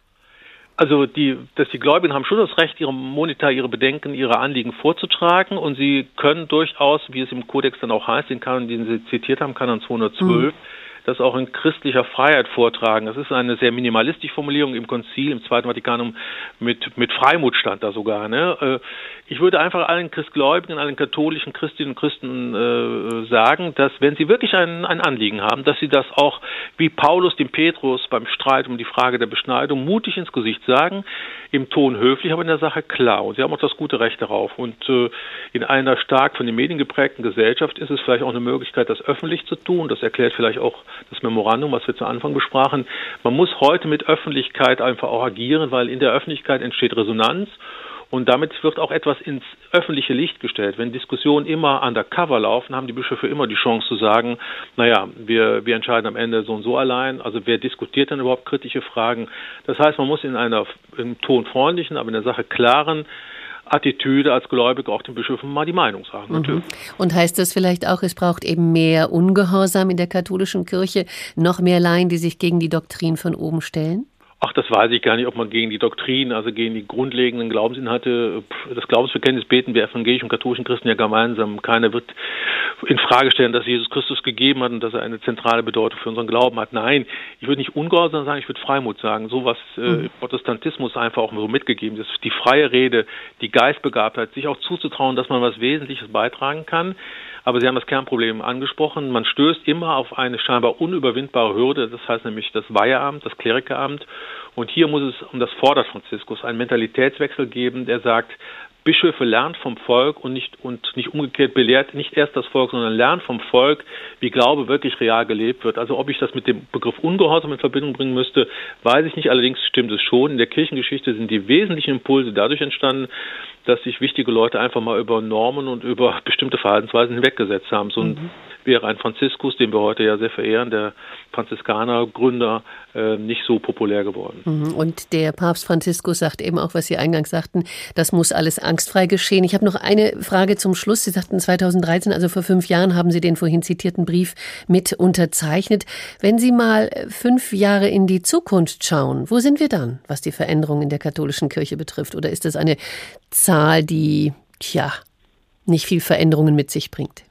Also die Gläubigen haben schon das Recht, ihre Bedenken, ihre Anliegen vorzutragen und sie können durchaus, wie es im Kodex dann auch heißt, den Kanon, den Sie zitiert haben, Kanon 212, das auch in christlicher Freiheit vortragen. Das ist eine sehr minimalistische Formulierung im Konzil, im Zweiten Vatikanum, mit Freimut stand da sogar. Ne? Ich würde einfach allen Christgläubigen, allen katholischen Christinnen und Christen sagen, dass wenn sie wirklich ein Anliegen haben, dass sie das auch wie Paulus dem Petrus beim Streit um die Frage der Beschneidung mutig ins Gesicht sagen, im Ton höflich, aber in der Sache klar. Und sie haben auch das gute Recht darauf. Und in einer stark von den Medien geprägten Gesellschaft ist es vielleicht auch eine Möglichkeit, das öffentlich zu tun. Das erklärt vielleicht auch das Memorandum, was wir zu Anfang besprachen. Man muss heute mit Öffentlichkeit einfach auch agieren, weil in der Öffentlichkeit entsteht Resonanz und damit wird auch etwas ins öffentliche Licht gestellt. Wenn Diskussionen immer undercover laufen, haben die Bischöfe immer die Chance zu sagen, naja, wir entscheiden am Ende so und so allein. Also wer diskutiert denn überhaupt kritische Fragen? Das heißt, man muss in einer im Ton freundlichen, aber in der Sache klaren Attitüde als Gläubiger auch den Bischöfen mal die Meinung sagen. Natürlich. Und heißt das vielleicht auch, es braucht eben mehr Ungehorsam in der katholischen Kirche, noch mehr Laien, die sich gegen die Doktrin von oben stellen? Ach, das weiß ich gar nicht, ob man gegen die Doktrin, also gegen die grundlegenden Glaubensinhalte, das Glaubensbekenntnis beten wir evangelischen und katholischen Christen ja gemeinsam. Keiner wird in Frage stellen, dass Jesus Christus gegeben hat und dass er eine zentrale Bedeutung für unseren Glauben hat. Nein, ich würde nicht ungehorsam sagen, ich würde Freimut sagen. So was Protestantismus einfach auch so mitgegeben ist. Die freie Rede, die Geistbegabtheit, sich auch zuzutrauen, dass man was Wesentliches beitragen kann. Aber Sie haben das Kernproblem angesprochen. Man stößt immer auf eine scheinbar unüberwindbare Hürde. Das heißt nämlich das Weiheramt, das Klerikeramt. Und hier muss es, und das fordert Franziskus, einen Mentalitätswechsel geben, der sagt, Bischöfe lernt vom Volk und nicht umgekehrt belehrt nicht erst das Volk, sondern lernt vom Volk, wie Glaube wirklich real gelebt wird. Also ob ich das mit dem Begriff Ungehorsam in Verbindung bringen müsste, weiß ich nicht. Allerdings stimmt es schon. In der Kirchengeschichte sind die wesentlichen Impulse dadurch entstanden, dass sich wichtige Leute einfach mal über Normen und über bestimmte Verhaltensweisen hinweggesetzt haben. So wäre ein Franziskus, den wir heute ja sehr verehren, der Franziskanergründer, nicht so populär geworden. Und der Papst Franziskus sagt eben auch, was Sie eingangs sagten, das muss alles angstfrei geschehen. Ich habe noch eine Frage zum Schluss. Sie sagten 2013, also vor 5 Jahren, haben Sie den vorhin zitierten Brief mit unterzeichnet. Wenn Sie mal 5 Jahre in die Zukunft schauen, wo sind wir dann, was die Veränderung in der katholischen Kirche betrifft? Oder ist das eine Zahl, die, nicht viel Veränderungen mit sich bringt?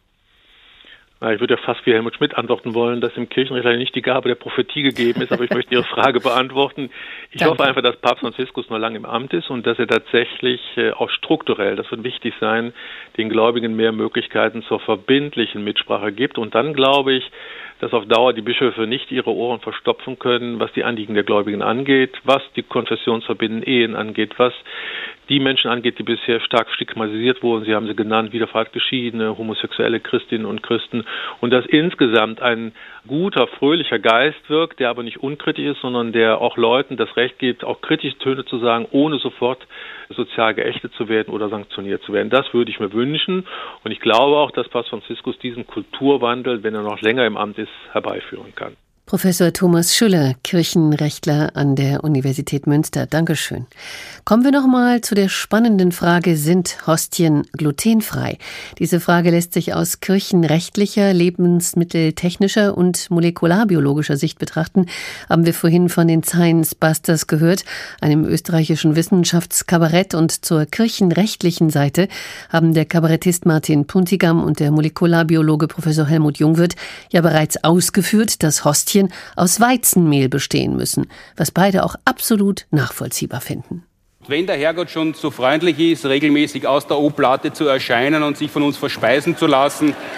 Ich würde ja fast wie Helmut Schmidt antworten wollen, dass im Kirchenrecht leider nicht die Gabe der Prophetie gegeben ist, aber ich möchte Ihre Frage beantworten. Ich hoffe einfach, dass Papst Franziskus noch lange im Amt ist und dass er tatsächlich auch strukturell, das wird wichtig sein, den Gläubigen mehr Möglichkeiten zur verbindlichen Mitsprache gibt. Und dann glaube ich, dass auf Dauer die Bischöfe nicht ihre Ohren verstopfen können, was die Anliegen der Gläubigen angeht, was die konfessionsverbindenden Ehen angeht, was die Menschen angeht, die bisher stark stigmatisiert wurden. Sie haben sie genannt, wiederfahrt Geschiedene, homosexuelle Christinnen und Christen. Und dass insgesamt ein guter, fröhlicher Geist wirkt, der aber nicht unkritisch ist, sondern der auch Leuten das Recht gibt, auch kritische Töne zu sagen, ohne sofort sozial geächtet zu werden oder sanktioniert zu werden. Das würde ich mir wünschen. Und ich glaube auch, dass Papst Franziskus diesen Kulturwandel, wenn er noch länger im Amt ist, herbeiführen kann. Professor Thomas Schüller, Kirchenrechtler an der Universität Münster. Dankeschön. Kommen wir noch mal zu der spannenden Frage, sind Hostien glutenfrei? Diese Frage lässt sich aus kirchenrechtlicher, lebensmitteltechnischer und molekularbiologischer Sicht betrachten. Haben wir vorhin von den Science Busters gehört, einem österreichischen Wissenschaftskabarett. Und zur kirchenrechtlichen Seite haben der Kabarettist Martin Puntigam und der Molekularbiologe Professor Helmut Jungwirth ja bereits ausgeführt, dass Hostien aus Weizenmehl bestehen müssen, was beide auch absolut nachvollziehbar finden. Wenn der Herrgott schon so freundlich ist, regelmäßig aus der Oblate zu erscheinen und sich von uns verspeisen zu lassen,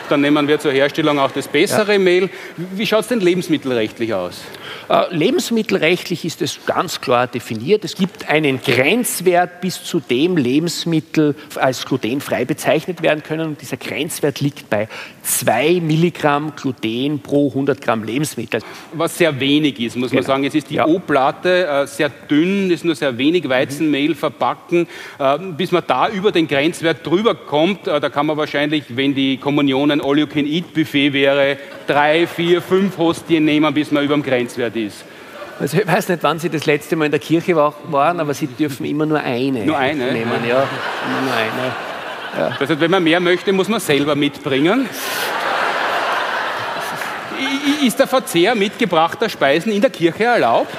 dann nehmen wir zur Herstellung auch das bessere Mehl. Wie schaut es denn lebensmittelrechtlich aus? Lebensmittelrechtlich ist es ganz klar definiert. Es gibt einen Grenzwert, bis zu dem Lebensmittel als glutenfrei bezeichnet werden können. Und dieser Grenzwert liegt bei 2 Milligramm Gluten pro 100 Gramm Lebensmittel. Was sehr wenig ist, muss man sagen. Es ist die O-Platte sehr dünn, ist nur sehr wenig Weizenmehl verbacken. Bis man da über den Grenzwert drüber kommt, da kann man wahrscheinlich, wenn die Kommunion ein All-You-Can-Eat-Buffet wäre, 3, 4, 5 Hostien nehmen, bis man über dem Grenzwert ist. Also ich weiß nicht, wann Sie das letzte Mal in der Kirche waren, aber Sie dürfen immer nur eine nehmen. Ja, immer nur eine. Ja. Das heißt, wenn man mehr möchte, muss man selber mitbringen. Ist der Verzehr mitgebrachter Speisen in der Kirche erlaubt?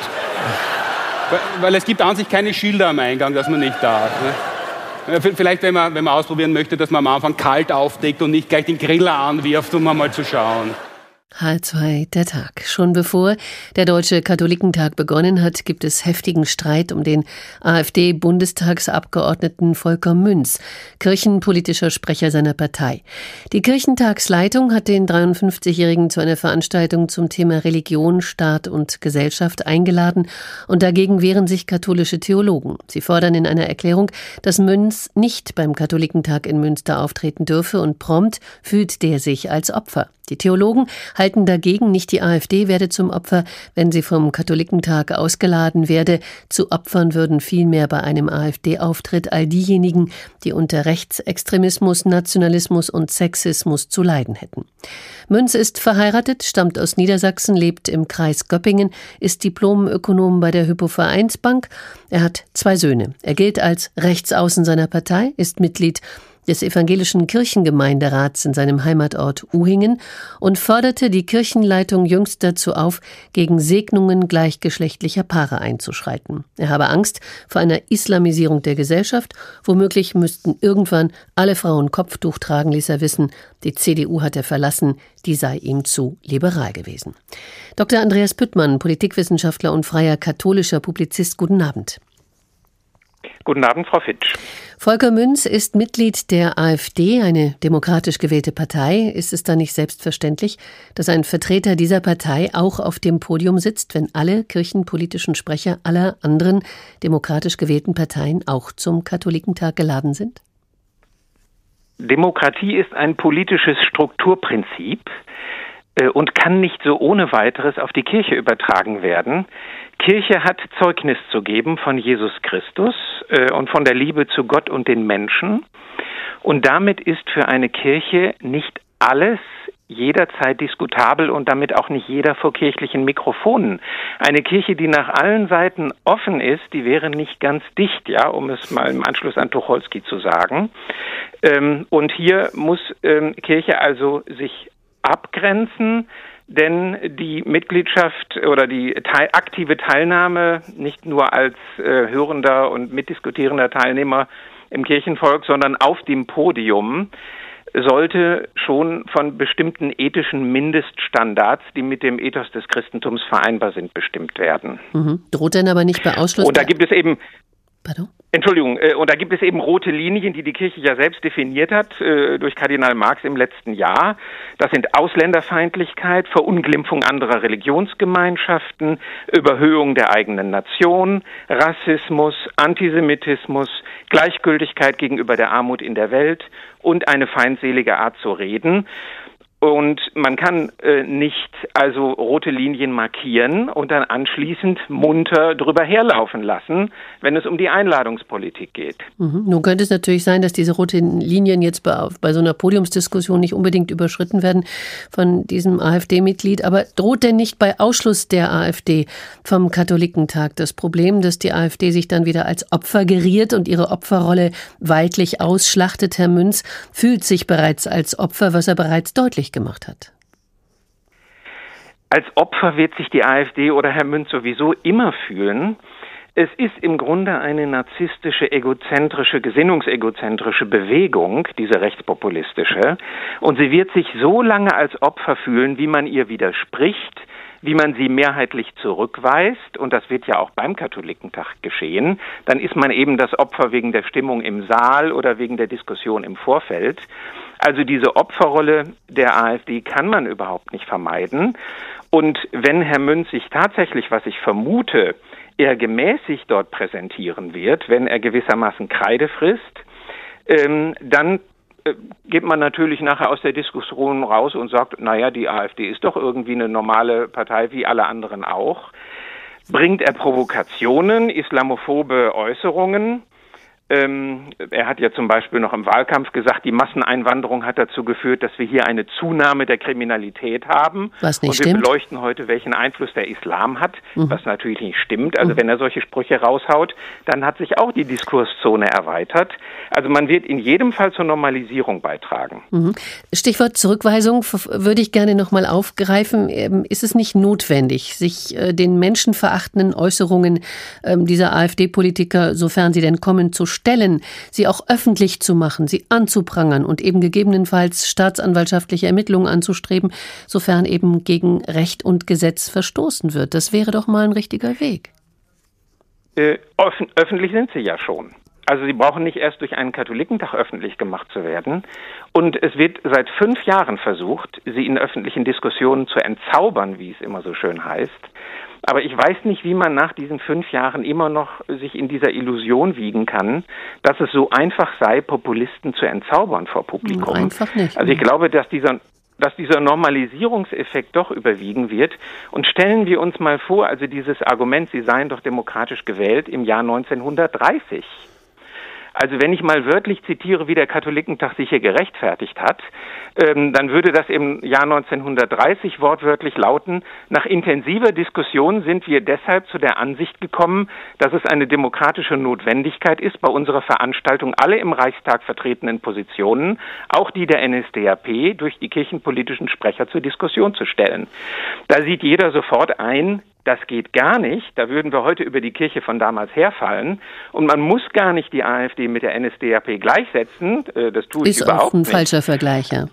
Weil es gibt an sich keine Schilder am Eingang, dass man nicht darf. Ne? Vielleicht, wenn man ausprobieren möchte, dass man am Anfang kalt aufdeckt und nicht gleich den Griller anwirft, um mal zu schauen. H2 der Tag. Schon bevor der Deutsche Katholikentag begonnen hat, gibt es heftigen Streit um den AfD-Bundestagsabgeordneten Volker Münz, kirchenpolitischer Sprecher seiner Partei. Die Kirchentagsleitung hat den 53-Jährigen zu einer Veranstaltung zum Thema Religion, Staat und Gesellschaft eingeladen und dagegen wehren sich katholische Theologen. Sie fordern in einer Erklärung, dass Münz nicht beim Katholikentag in Münster auftreten dürfe und prompt fühlt der sich als Opfer. Die Theologen halten dagegen, nicht die AfD werde zum Opfer, wenn sie vom Katholikentag ausgeladen werde. Zu Opfern würden vielmehr bei einem AfD-Auftritt all diejenigen, die unter Rechtsextremismus, Nationalismus und Sexismus zu leiden hätten. Münz ist verheiratet, stammt aus Niedersachsen, lebt im Kreis Göppingen, ist Diplom-Ökonom bei der Hypo Vereinsbank. Er hat 2 Söhne. Er gilt als Rechtsaußen seiner Partei, ist Mitglied des evangelischen Kirchengemeinderats in seinem Heimatort Uhingen und forderte die Kirchenleitung jüngst dazu auf, gegen Segnungen gleichgeschlechtlicher Paare einzuschreiten. Er habe Angst vor einer Islamisierung der Gesellschaft. Womöglich müssten irgendwann alle Frauen Kopftuch tragen, ließ er wissen. Die CDU hat er verlassen, die sei ihm zu liberal gewesen. Dr. Andreas Püttmann, Politikwissenschaftler und freier katholischer Publizist, guten Abend. Guten Abend, Frau Fitsch. Volker Münz ist Mitglied der AfD, eine demokratisch gewählte Partei. Ist es da nicht selbstverständlich, dass ein Vertreter dieser Partei auch auf dem Podium sitzt, wenn alle kirchenpolitischen Sprecher aller anderen demokratisch gewählten Parteien auch zum Katholikentag geladen sind? Demokratie ist ein politisches Strukturprinzip und kann nicht so ohne weiteres auf die Kirche übertragen werden. Kirche hat Zeugnis zu geben von Jesus Christus und von der Liebe zu Gott und den Menschen. Und damit ist für eine Kirche nicht alles jederzeit diskutabel und damit auch nicht jeder vor kirchlichen Mikrofonen. Eine Kirche, die nach allen Seiten offen ist, die wäre nicht ganz dicht, ja, um es mal im Anschluss an Tucholsky zu sagen. Und hier muss Kirche also sich abgrenzen, denn die Mitgliedschaft oder die aktive Teilnahme nicht nur als hörender und mitdiskutierender Teilnehmer im Kirchenvolk, sondern auf dem Podium sollte schon von bestimmten ethischen Mindeststandards, die mit dem Ethos des Christentums vereinbar sind, bestimmt werden. Droht denn aber nicht bei Ausschluss? Und da gibt es eben Pardon? Entschuldigung, und da gibt es eben rote Linien, die die Kirche ja selbst definiert hat, durch Kardinal Marx im letzten Jahr. Das sind Ausländerfeindlichkeit, Verunglimpfung anderer Religionsgemeinschaften, Überhöhung der eigenen Nation, Rassismus, Antisemitismus, Gleichgültigkeit gegenüber der Armut in der Welt und eine feindselige Art zu reden. Und man kann nicht also rote Linien markieren und dann anschließend munter drüber herlaufen lassen, wenn es um die Einladungspolitik geht. Nun könnte es natürlich sein, dass diese roten Linien jetzt bei so einer Podiumsdiskussion nicht unbedingt überschritten werden von diesem AfD-Mitglied. Aber droht denn nicht bei Ausschluss der AfD vom Katholikentag das Problem, dass die AfD sich dann wieder als Opfer geriert und ihre Opferrolle weidlich ausschlachtet? Herr Münz fühlt sich bereits als Opfer, was er bereits deutlich gemacht hat. Als Opfer wird sich die AfD oder Herr Münz sowieso immer fühlen. Es ist im Grunde eine narzisstische, gesinnungsegozentrische Bewegung, diese rechtspopulistische. Und sie wird sich so lange als Opfer fühlen, wie man ihr widerspricht, wie man sie mehrheitlich zurückweist. Und das wird ja auch beim Katholikentag geschehen. Dann ist man eben das Opfer wegen der Stimmung im Saal oder wegen der Diskussion im Vorfeld. Also diese Opferrolle der AfD kann man überhaupt nicht vermeiden. Und wenn Herr Münz sich tatsächlich, was ich vermute, eher gemäßigt dort präsentieren wird, wenn er gewissermaßen Kreide frisst, dann geht man natürlich nachher aus der Diskussion raus und sagt, naja, die AfD ist doch irgendwie eine normale Partei wie alle anderen auch. Bringt er Provokationen, islamophobe Äußerungen? Er hat ja zum Beispiel noch im Wahlkampf gesagt, die Masseneinwanderung hat dazu geführt, dass wir hier eine Zunahme der Kriminalität haben. Was nicht und wir stimmt. beleuchten heute, welchen Einfluss der Islam hat, was natürlich nicht stimmt. Also wenn er solche Sprüche raushaut, dann hat sich auch die Diskurszone erweitert. Also man wird in jedem Fall zur Normalisierung beitragen. Stichwort Zurückweisung würde ich gerne noch mal aufgreifen. Ist es nicht notwendig, sich den menschenverachtenden Äußerungen dieser AfD-Politiker, sofern sie denn kommen, zu stellen, sie auch öffentlich zu machen, sie anzuprangern und eben gegebenenfalls staatsanwaltschaftliche Ermittlungen anzustreben, sofern eben gegen Recht und Gesetz verstoßen wird? Das wäre doch mal ein richtiger Weg. Öffentlich sind sie ja schon. Also sie brauchen nicht erst durch einen Katholikentag öffentlich gemacht zu werden. Und es wird seit 5 Jahren versucht, sie in öffentlichen Diskussionen zu entzaubern, wie es immer so schön heißt. Aber ich weiß nicht, wie man nach diesen 5 Jahren immer noch sich in dieser Illusion wiegen kann, dass es so einfach sei, Populisten zu entzaubern vor Publikum. Einfach nicht. Also ich glaube, dass dieser Normalisierungseffekt doch überwiegen wird. Und stellen wir uns mal vor, also dieses Argument, sie seien doch demokratisch gewählt im Jahr 1930. Also wenn ich mal wörtlich zitiere, wie der Katholikentag sich hier gerechtfertigt hat, dann würde das im Jahr 1930 wortwörtlich lauten: Nach intensiver Diskussion sind wir deshalb zu der Ansicht gekommen, dass es eine demokratische Notwendigkeit ist, bei unserer Veranstaltung alle im Reichstag vertretenen Positionen, auch die der NSDAP, durch die kirchenpolitischen Sprecher zur Diskussion zu stellen. Da sieht jeder sofort ein, das geht gar nicht. Da würden wir heute über die Kirche von damals herfallen. Und man muss gar nicht die AfD mit der NSDAP gleichsetzen. Das tue ich überhaupt nicht. Ist auch ein falscher Vergleich, ja.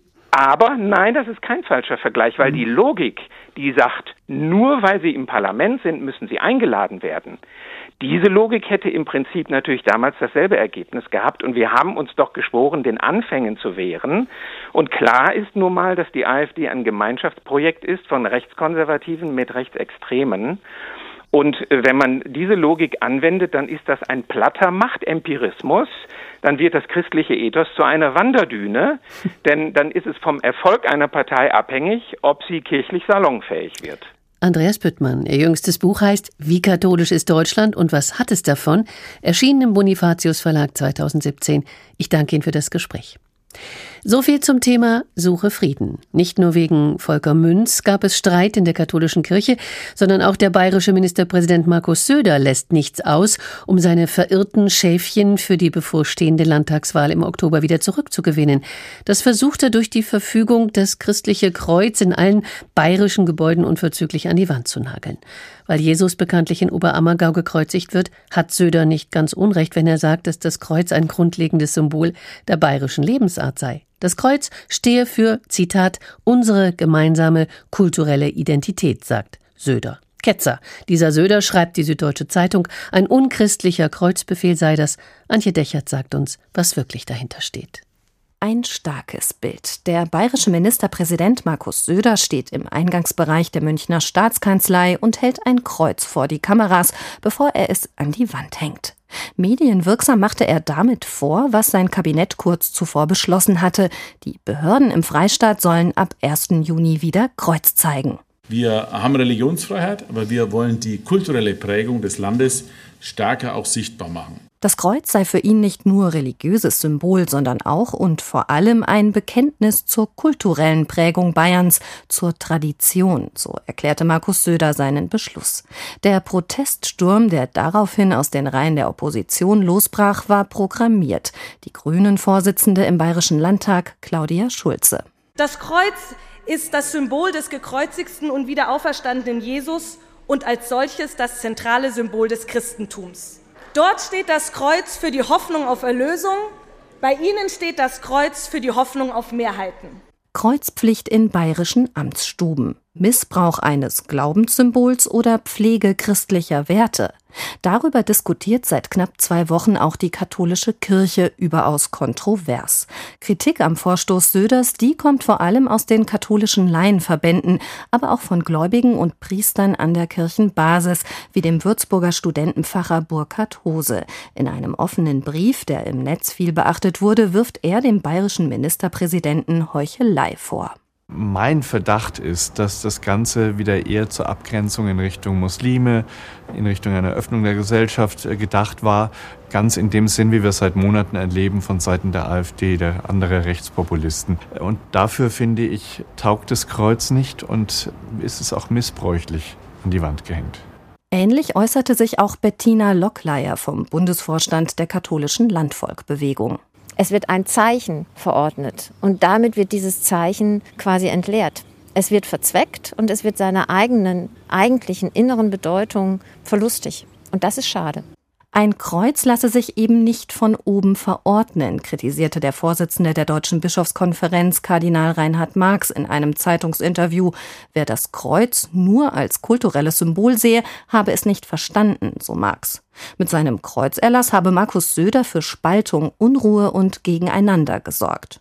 Aber nein, das ist kein falscher Vergleich, weil die Logik, die sagt, nur weil sie im Parlament sind, müssen sie eingeladen werden. Diese Logik hätte im Prinzip natürlich damals dasselbe Ergebnis gehabt. Und wir haben uns doch geschworen, den Anfängen zu wehren. Und klar ist nun mal, dass die AfD ein Gemeinschaftsprojekt ist von Rechtskonservativen mit Rechtsextremen. Und wenn man diese Logik anwendet, dann ist das ein platter Machtempirismus. Dann wird das christliche Ethos zu einer Wanderdüne. Denn dann ist es vom Erfolg einer Partei abhängig, ob sie kirchlich salonfähig wird. Andreas Büttmann, Ihr jüngstes Buch heißt »Wie katholisch ist Deutschland und was hat es davon?«, erschienen im Bonifatius Verlag 2017. Ich danke Ihnen für das Gespräch. So viel zum Thema Suche Frieden. Nicht nur wegen Volker Münz gab es Streit in der katholischen Kirche, sondern auch der bayerische Ministerpräsident Markus Söder lässt nichts aus, um seine verirrten Schäfchen für die bevorstehende Landtagswahl im Oktober wieder zurückzugewinnen. Das versucht er durch die Verfügung, das christliche Kreuz in allen bayerischen Gebäuden unverzüglich an die Wand zu nageln. Weil Jesus bekanntlich in Oberammergau gekreuzigt wird, hat Söder nicht ganz unrecht, wenn er sagt, dass das Kreuz ein grundlegendes Symbol der bayerischen Lebensart sei. Das Kreuz stehe für, Zitat, unsere gemeinsame kulturelle Identität, sagt Söder. Ketzer. Dieser Söder, schreibt die Süddeutsche Zeitung, ein unchristlicher Kreuzbefehl sei das. Antje Dechert sagt uns, was wirklich dahinter steht. Ein starkes Bild. Der bayerische Ministerpräsident Markus Söder steht im Eingangsbereich der Münchner Staatskanzlei und hält ein Kreuz vor die Kameras, bevor er es an die Wand hängt. Medienwirksam machte er damit vor, was sein Kabinett kurz zuvor beschlossen hatte. Die Behörden im Freistaat sollen ab 1. Juni wieder Kreuz zeigen. Wir haben Religionsfreiheit, aber wir wollen die kulturelle Prägung des Landes stärker auch sichtbar machen. Das Kreuz sei für ihn nicht nur religiöses Symbol, sondern auch und vor allem ein Bekenntnis zur kulturellen Prägung Bayerns, zur Tradition, so erklärte Markus Söder seinen Beschluss. Der Proteststurm, der daraufhin aus den Reihen der Opposition losbrach, war programmiert. Die Grünen-Vorsitzende im Bayerischen Landtag, Claudia Schulze. Das Kreuz ist das Symbol des gekreuzigten und wiederauferstandenen Jesus und als solches das zentrale Symbol des Christentums. Dort steht das Kreuz für die Hoffnung auf Erlösung, bei Ihnen steht das Kreuz für die Hoffnung auf Mehrheiten. Kreuzpflicht in bayerischen Amtsstuben. Missbrauch eines Glaubenssymbols oder Pflege christlicher Werte? Darüber diskutiert seit knapp 2 Wochen auch die katholische Kirche überaus kontrovers. Kritik am Vorstoß Söders, die kommt vor allem aus den katholischen Laienverbänden, aber auch von Gläubigen und Priestern an der Kirchenbasis, wie dem Würzburger Studentenpfarrer Burkhard Hose. In einem offenen Brief, der im Netz viel beachtet wurde, wirft er dem bayerischen Ministerpräsidenten Heuchelei vor. Mein Verdacht ist, dass das Ganze wieder eher zur Abgrenzung in Richtung Muslime, in Richtung einer Öffnung der Gesellschaft gedacht war. Ganz in dem Sinn, wie wir es seit Monaten erleben von Seiten der AfD, der anderen Rechtspopulisten. Und dafür, finde ich, taugt das Kreuz nicht und ist es auch missbräuchlich an die Wand gehängt. Ähnlich äußerte sich auch Bettina Lockleyer vom Bundesvorstand der katholischen Landvolkbewegung. Es wird ein Zeichen verordnet und damit wird dieses Zeichen quasi entleert. Es wird verzweckt und es wird seiner eigentlichen inneren Bedeutung verlustig. Und das ist schade. Ein Kreuz lasse sich eben nicht von oben verordnen, kritisierte der Vorsitzende der Deutschen Bischofskonferenz, Kardinal Reinhard Marx, in einem Zeitungsinterview. Wer das Kreuz nur als kulturelles Symbol sehe, habe es nicht verstanden, so Marx. Mit seinem Kreuzerlass habe Markus Söder für Spaltung, Unruhe und Gegeneinander gesorgt.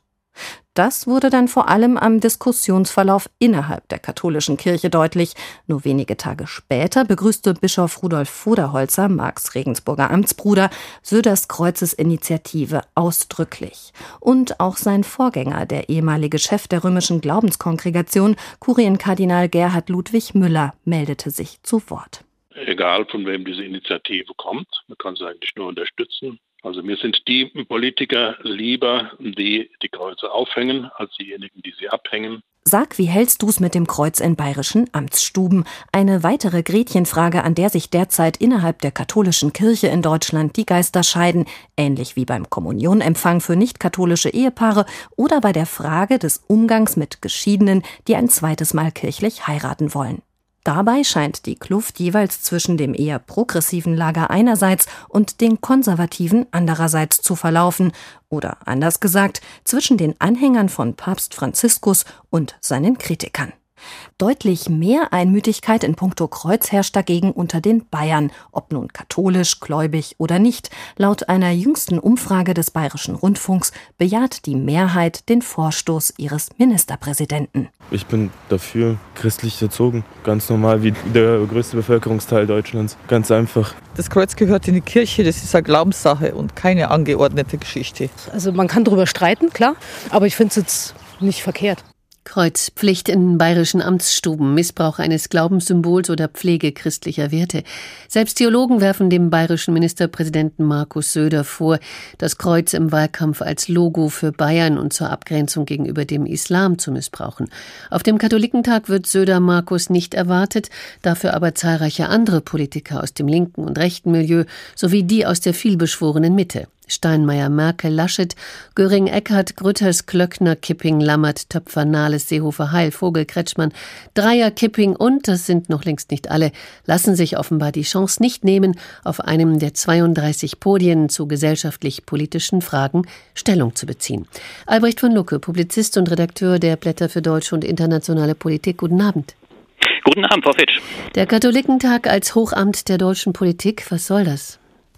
Das wurde dann vor allem am Diskussionsverlauf innerhalb der katholischen Kirche deutlich. Nur wenige Tage später begrüßte Bischof Rudolf Voderholzer, Marx' Regensburger Amtsbruder, Söders Kreuzesinitiative ausdrücklich. Und auch sein Vorgänger, der ehemalige Chef der römischen Glaubenskongregation, Kurienkardinal Gerhard Ludwig Müller, meldete sich zu Wort. Egal, von wem diese Initiative kommt, man kann sie eigentlich nur unterstützen. Also mir sind die Politiker lieber, die die Kreuze aufhängen, als diejenigen, die sie abhängen. Sag, wie hältst du's mit dem Kreuz in bayerischen Amtsstuben? Eine weitere Gretchenfrage, an der sich derzeit innerhalb der katholischen Kirche in Deutschland die Geister scheiden, ähnlich wie beim Kommunionempfang für nicht-katholische Ehepaare oder bei der Frage des Umgangs mit Geschiedenen, die ein zweites Mal kirchlich heiraten wollen. Dabei scheint die Kluft jeweils zwischen dem eher progressiven Lager einerseits und den konservativen andererseits zu verlaufen. Oder anders gesagt, zwischen den Anhängern von Papst Franziskus und seinen Kritikern. Deutlich mehr Einmütigkeit in puncto Kreuz herrscht dagegen unter den Bayern, ob nun katholisch, gläubig oder nicht. Laut einer jüngsten Umfrage des Bayerischen Rundfunks bejaht die Mehrheit den Vorstoß ihres Ministerpräsidenten. Ich bin dafür, christlich erzogen, ganz normal wie der größte Bevölkerungsteil Deutschlands, ganz einfach. Das Kreuz gehört in die Kirche, das ist eine Glaubenssache und keine angeordnete Geschichte. Also man kann darüber streiten, klar, aber ich finde es jetzt nicht verkehrt. Kreuzpflicht in bayerischen Amtsstuben, Missbrauch eines Glaubenssymbols oder Pflege christlicher Werte. Selbst Theologen werfen dem bayerischen Ministerpräsidenten Markus Söder vor, das Kreuz im Wahlkampf als Logo für Bayern und zur Abgrenzung gegenüber dem Islam zu missbrauchen. Auf dem Katholikentag wird Söder Markus nicht erwartet, dafür aber zahlreiche andere Politiker aus dem linken und rechten Milieu sowie die aus der vielbeschworenen Mitte. Steinmeier, Merkel, Laschet, Göring, Eckhardt, Grütters, Klöckner, Kipping, Lammert, Töpfer, Nahles, Seehofer, Heil, Vogel, Kretschmann, Dreyer, Kipping und, das sind noch längst nicht alle, lassen sich offenbar die Chance nicht nehmen, auf einem der 32 Podien zu gesellschaftlich-politischen Fragen Stellung zu beziehen. Albrecht von Lucke, Publizist und Redakteur der Blätter für deutsche und internationale Politik. Guten Abend. Guten Abend, Frau Fitsch. Der Katholikentag als Hochamt der deutschen Politik, was soll das?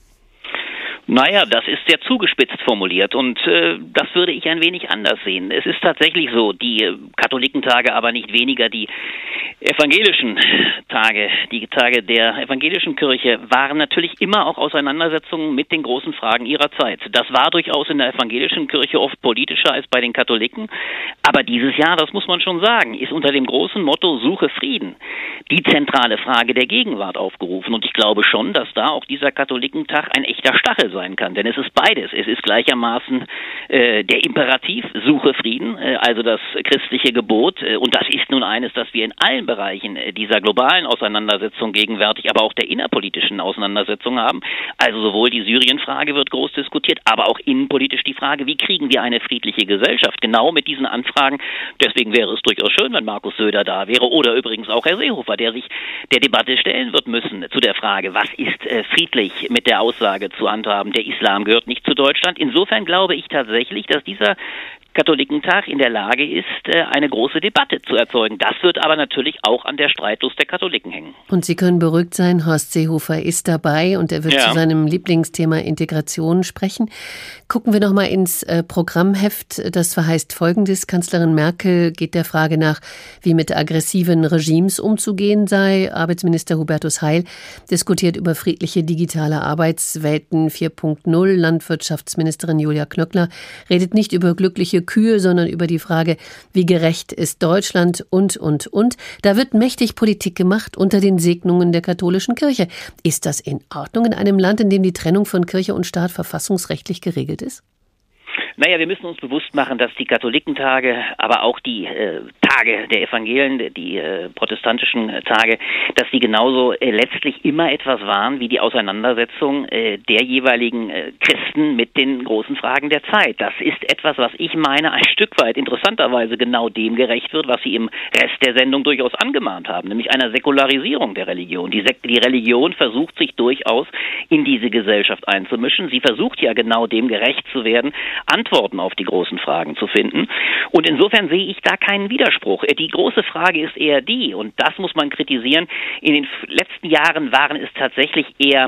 Naja, das ist sehr zugespitzt formuliert und das würde ich ein wenig anders sehen. Es ist tatsächlich so, die Katholikentage, aber nicht weniger die evangelischen Tage, die Tage der evangelischen Kirche waren natürlich immer auch Auseinandersetzungen mit den großen Fragen ihrer Zeit. Das war durchaus in der evangelischen Kirche oft politischer als bei den Katholiken, aber dieses Jahr, das muss man schon sagen, ist unter dem großen Motto Suche Frieden die zentrale Frage der Gegenwart aufgerufen und ich glaube schon, dass da auch dieser Katholikentag ein echter Stachel sein kann, denn es ist beides. Es ist gleichermaßen der Imperativ, suche Frieden, also das christliche Gebot und das ist nun eines, das wir in allen Bereichen dieser globalen Auseinandersetzung gegenwärtig, aber auch der innerpolitischen Auseinandersetzung haben. Also sowohl die Syrien-Frage wird groß diskutiert, aber auch innenpolitisch die Frage, wie kriegen wir eine friedliche Gesellschaft? Genau mit diesen Anfragen. Deswegen wäre es durchaus schön, wenn Markus Söder da wäre oder übrigens auch Herr Seehofer, der sich der Debatte stellen wird müssen zu der Frage, was ist friedlich mit der Aussage zu handhaben haben, der Islam gehört nicht zu Deutschland. Insofern glaube ich tatsächlich, dass dieser Katholikentag in der Lage ist, eine große Debatte zu erzeugen. Das wird aber natürlich auch an der Streitlust der Katholiken hängen. Und Sie können beruhigt sein, Horst Seehofer ist dabei und er wird zu seinem Lieblingsthema Integration sprechen. Gucken wir noch mal ins Programmheft. Das verheißt Folgendes. Kanzlerin Merkel geht der Frage nach, wie mit aggressiven Regimes umzugehen sei. Arbeitsminister Hubertus Heil diskutiert über friedliche digitale Arbeitswelten 4.0. Landwirtschaftsministerin Julia Klöckner redet nicht über glückliche Kühe, sondern über die Frage, wie gerecht ist Deutschland und. Da wird mächtig Politik gemacht unter den Segnungen der katholischen Kirche. Ist das in Ordnung in einem Land, in dem die Trennung von Kirche und Staat verfassungsrechtlich geregelt ist? Naja, wir müssen uns bewusst machen, dass die Katholikentage, aber auch die Tage der Evangelien, die protestantischen Tage, dass die genauso letztlich immer etwas waren wie die Auseinandersetzung der jeweiligen Christen mit den großen Fragen der Zeit. Das ist etwas, was ich meine, ein Stück weit interessanterweise genau dem gerecht wird, was Sie im Rest der Sendung durchaus angemahnt haben, nämlich einer Säkularisierung der Religion. Die Religion versucht sich durchaus in diese Gesellschaft einzumischen. Sie versucht ja genau dem gerecht zu werden, Antworten auf die großen Fragen zu finden. Und insofern sehe ich da keinen Widerspruch. Die große Frage ist eher die, und das muss man kritisieren, in den letzten Jahren waren es tatsächlich eher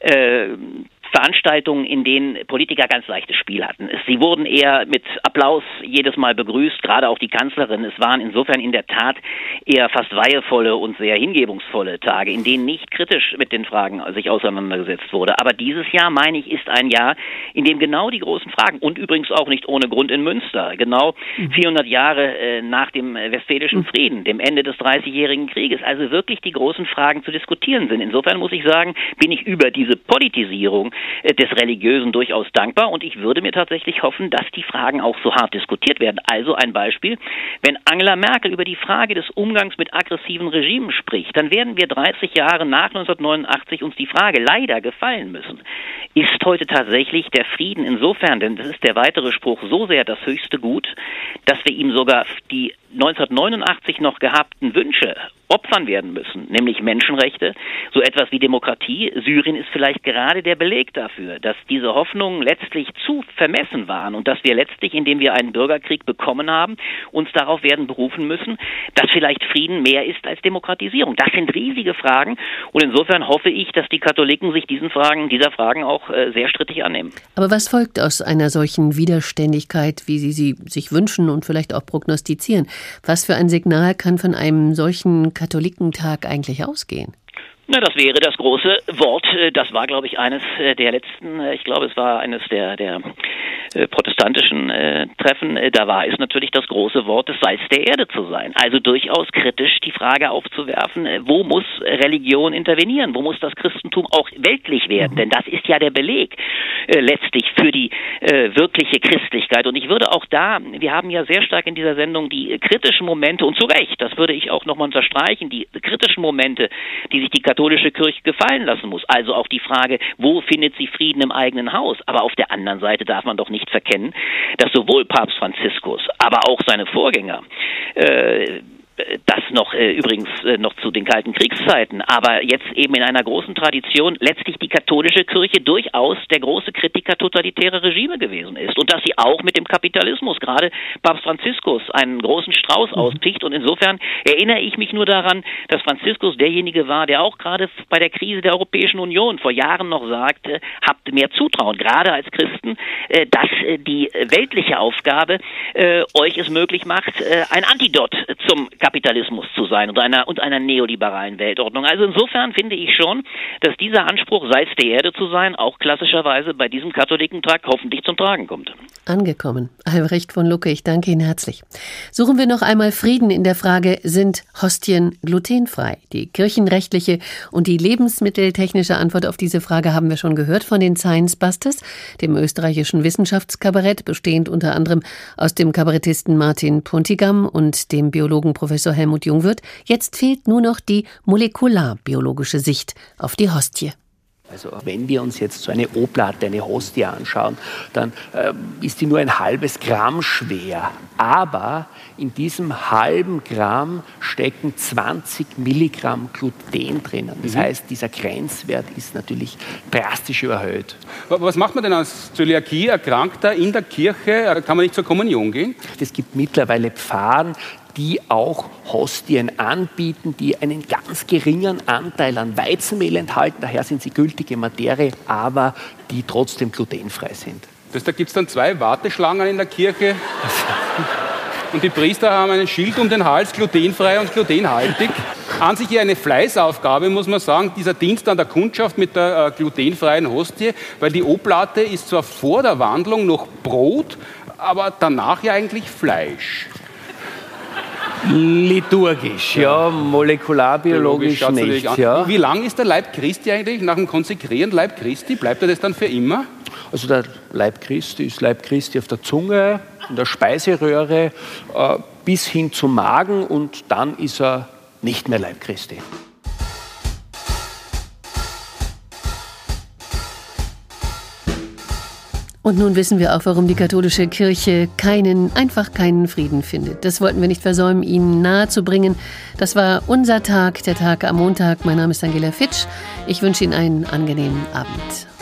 Veranstaltungen, in denen Politiker ganz leichtes Spiel hatten. Sie wurden eher mit Applaus jedes Mal begrüßt, gerade auch die Kanzlerin. Es waren insofern in der Tat eher fast weihevolle und sehr hingebungsvolle Tage, in denen nicht kritisch mit den Fragen sich auseinandergesetzt wurde. Aber dieses Jahr, meine ich, ist ein Jahr, in dem genau die großen Fragen, und übrigens auch nicht ohne Grund in Münster, genau 400 Jahre nach dem Westfälischen Frieden, dem Ende des 30-jährigen Krieges, also wirklich die großen Fragen zu diskutieren sind. Insofern muss ich sagen, bin ich über diese Politisierung des Religiösen durchaus dankbar, und ich würde mir tatsächlich hoffen, dass die Fragen auch so hart diskutiert werden. Also ein Beispiel, wenn Angela Merkel über die Frage des Umgangs mit aggressiven Regimen spricht, dann werden wir 30 Jahre nach 1989 uns die Frage leider gefallen müssen. Ist heute tatsächlich der Frieden insofern, denn das ist der weitere Spruch, so sehr das höchste Gut, dass wir ihm sogar die 1989 noch gehabten Wünsche opfern werden müssen, nämlich Menschenrechte, so etwas wie Demokratie. Syrien ist vielleicht gerade der Beleg dafür, dass diese Hoffnungen letztlich zu vermessen waren und dass wir letztlich, indem wir einen Bürgerkrieg bekommen haben, uns darauf werden berufen müssen, dass vielleicht Frieden mehr ist als Demokratisierung. Das sind riesige Fragen, und insofern hoffe ich, dass die Katholiken sich dieser Fragen auch sehr strittig annehmen. Aber was folgt aus einer solchen Widerständigkeit, wie Sie sie sich wünschen und vielleicht auch prognostizieren? Was für ein Signal kann von einem solchen Katholikentag eigentlich ausgehen? Na, das wäre das große Wort. Das war, glaube ich, eines der letzten, ich glaube, es war eines der protestantischen Treffen. Da war es natürlich das große Wort des Salz der Erde zu sein. Also durchaus kritisch die Frage aufzuwerfen, wo muss Religion intervenieren? Wo muss das Christentum auch weltlich werden? Denn das ist ja der Beleg letztlich für die wirkliche Christlichkeit. Und ich würde auch da, wir haben ja sehr stark in dieser Sendung die kritischen Momente, und zu Recht, das würde ich auch nochmal unterstreichen, die kritischen Momente, die sich die katholische Kirche gefallen lassen muss. Also auch die Frage, wo findet sie Frieden im eigenen Haus? Aber auf der anderen Seite darf man doch nicht verkennen, dass sowohl Papst Franziskus, aber auch seine Vorgänger, das noch übrigens noch zu den kalten Kriegszeiten, aber jetzt eben in einer großen Tradition letztlich die katholische Kirche durchaus der große Kritiker totalitärer Regime gewesen ist und dass sie auch mit dem Kapitalismus, gerade Papst Franziskus, einen großen Strauß auspicht, und insofern erinnere ich mich nur daran, dass Franziskus derjenige war, der auch gerade bei der Krise der Europäischen Union vor Jahren noch sagte, habt mehr Zutrauen, gerade als Christen, dass die weltliche Aufgabe euch es möglich macht, ein Antidot zum Kapitalismus zu sein und einer neoliberalen Weltordnung. Also insofern finde ich schon, dass dieser Anspruch, Salz der Erde zu sein, auch klassischerweise bei diesem Katholikentag hoffentlich zum Tragen kommt. Angekommen. Albrecht von Lucke, ich danke Ihnen herzlich. Suchen wir noch einmal Frieden in der Frage, sind Hostien glutenfrei? Die kirchenrechtliche und die lebensmitteltechnische Antwort auf diese Frage haben wir schon gehört von den Science Busters, dem österreichischen Wissenschaftskabarett, bestehend unter anderem aus dem Kabarettisten Martin Puntigam und dem Biologen Professor Helmut Jungwirth. Jetzt fehlt nur noch die molekularbiologische Sicht auf die Hostie. Also wenn wir uns jetzt so eine Oblate, eine Hostie anschauen, dann ist die nur ein halbes Gramm schwer. Aber in diesem halben Gramm stecken 20 Milligramm Gluten drinnen. Das heißt, dieser Grenzwert ist natürlich drastisch überhöht. Was macht man denn als Zöliakie-Erkrankter in der Kirche? Kann man nicht zur Kommunion gehen? Es gibt mittlerweile Pfarren, die auch Hostien anbieten, die einen ganz geringen Anteil an Weizenmehl enthalten. Daher sind sie gültige Materie, aber die trotzdem glutenfrei sind. Da gibt es dann 2 Warteschlangen in der Kirche. Und die Priester haben ein Schild um den Hals, glutenfrei und glutenhaltig. An sich ja eine Fleißaufgabe, muss man sagen, dieser Dienst an der Kundschaft mit der glutenfreien Hostie, weil die Oblate ist zwar vor der Wandlung noch Brot, aber danach ja eigentlich Fleisch. Liturgisch, ja, molekularbiologisch nicht. Ja. Wie lang ist der Leib Christi eigentlich nach dem Konsekrieren Leib Christi? Bleibt er das dann für immer? Also der Leib Christi ist Leib Christi auf der Zunge, in der Speiseröhre, bis hin zum Magen und dann ist er nicht mehr Leib Christi. Und nun wissen wir auch, warum die katholische Kirche einfach keinen Frieden findet. Das wollten wir nicht versäumen, Ihnen nahezubringen. Das war unser Tag, der Tag am Montag. Mein Name ist Angela Fitsch. Ich wünsche Ihnen einen angenehmen Abend.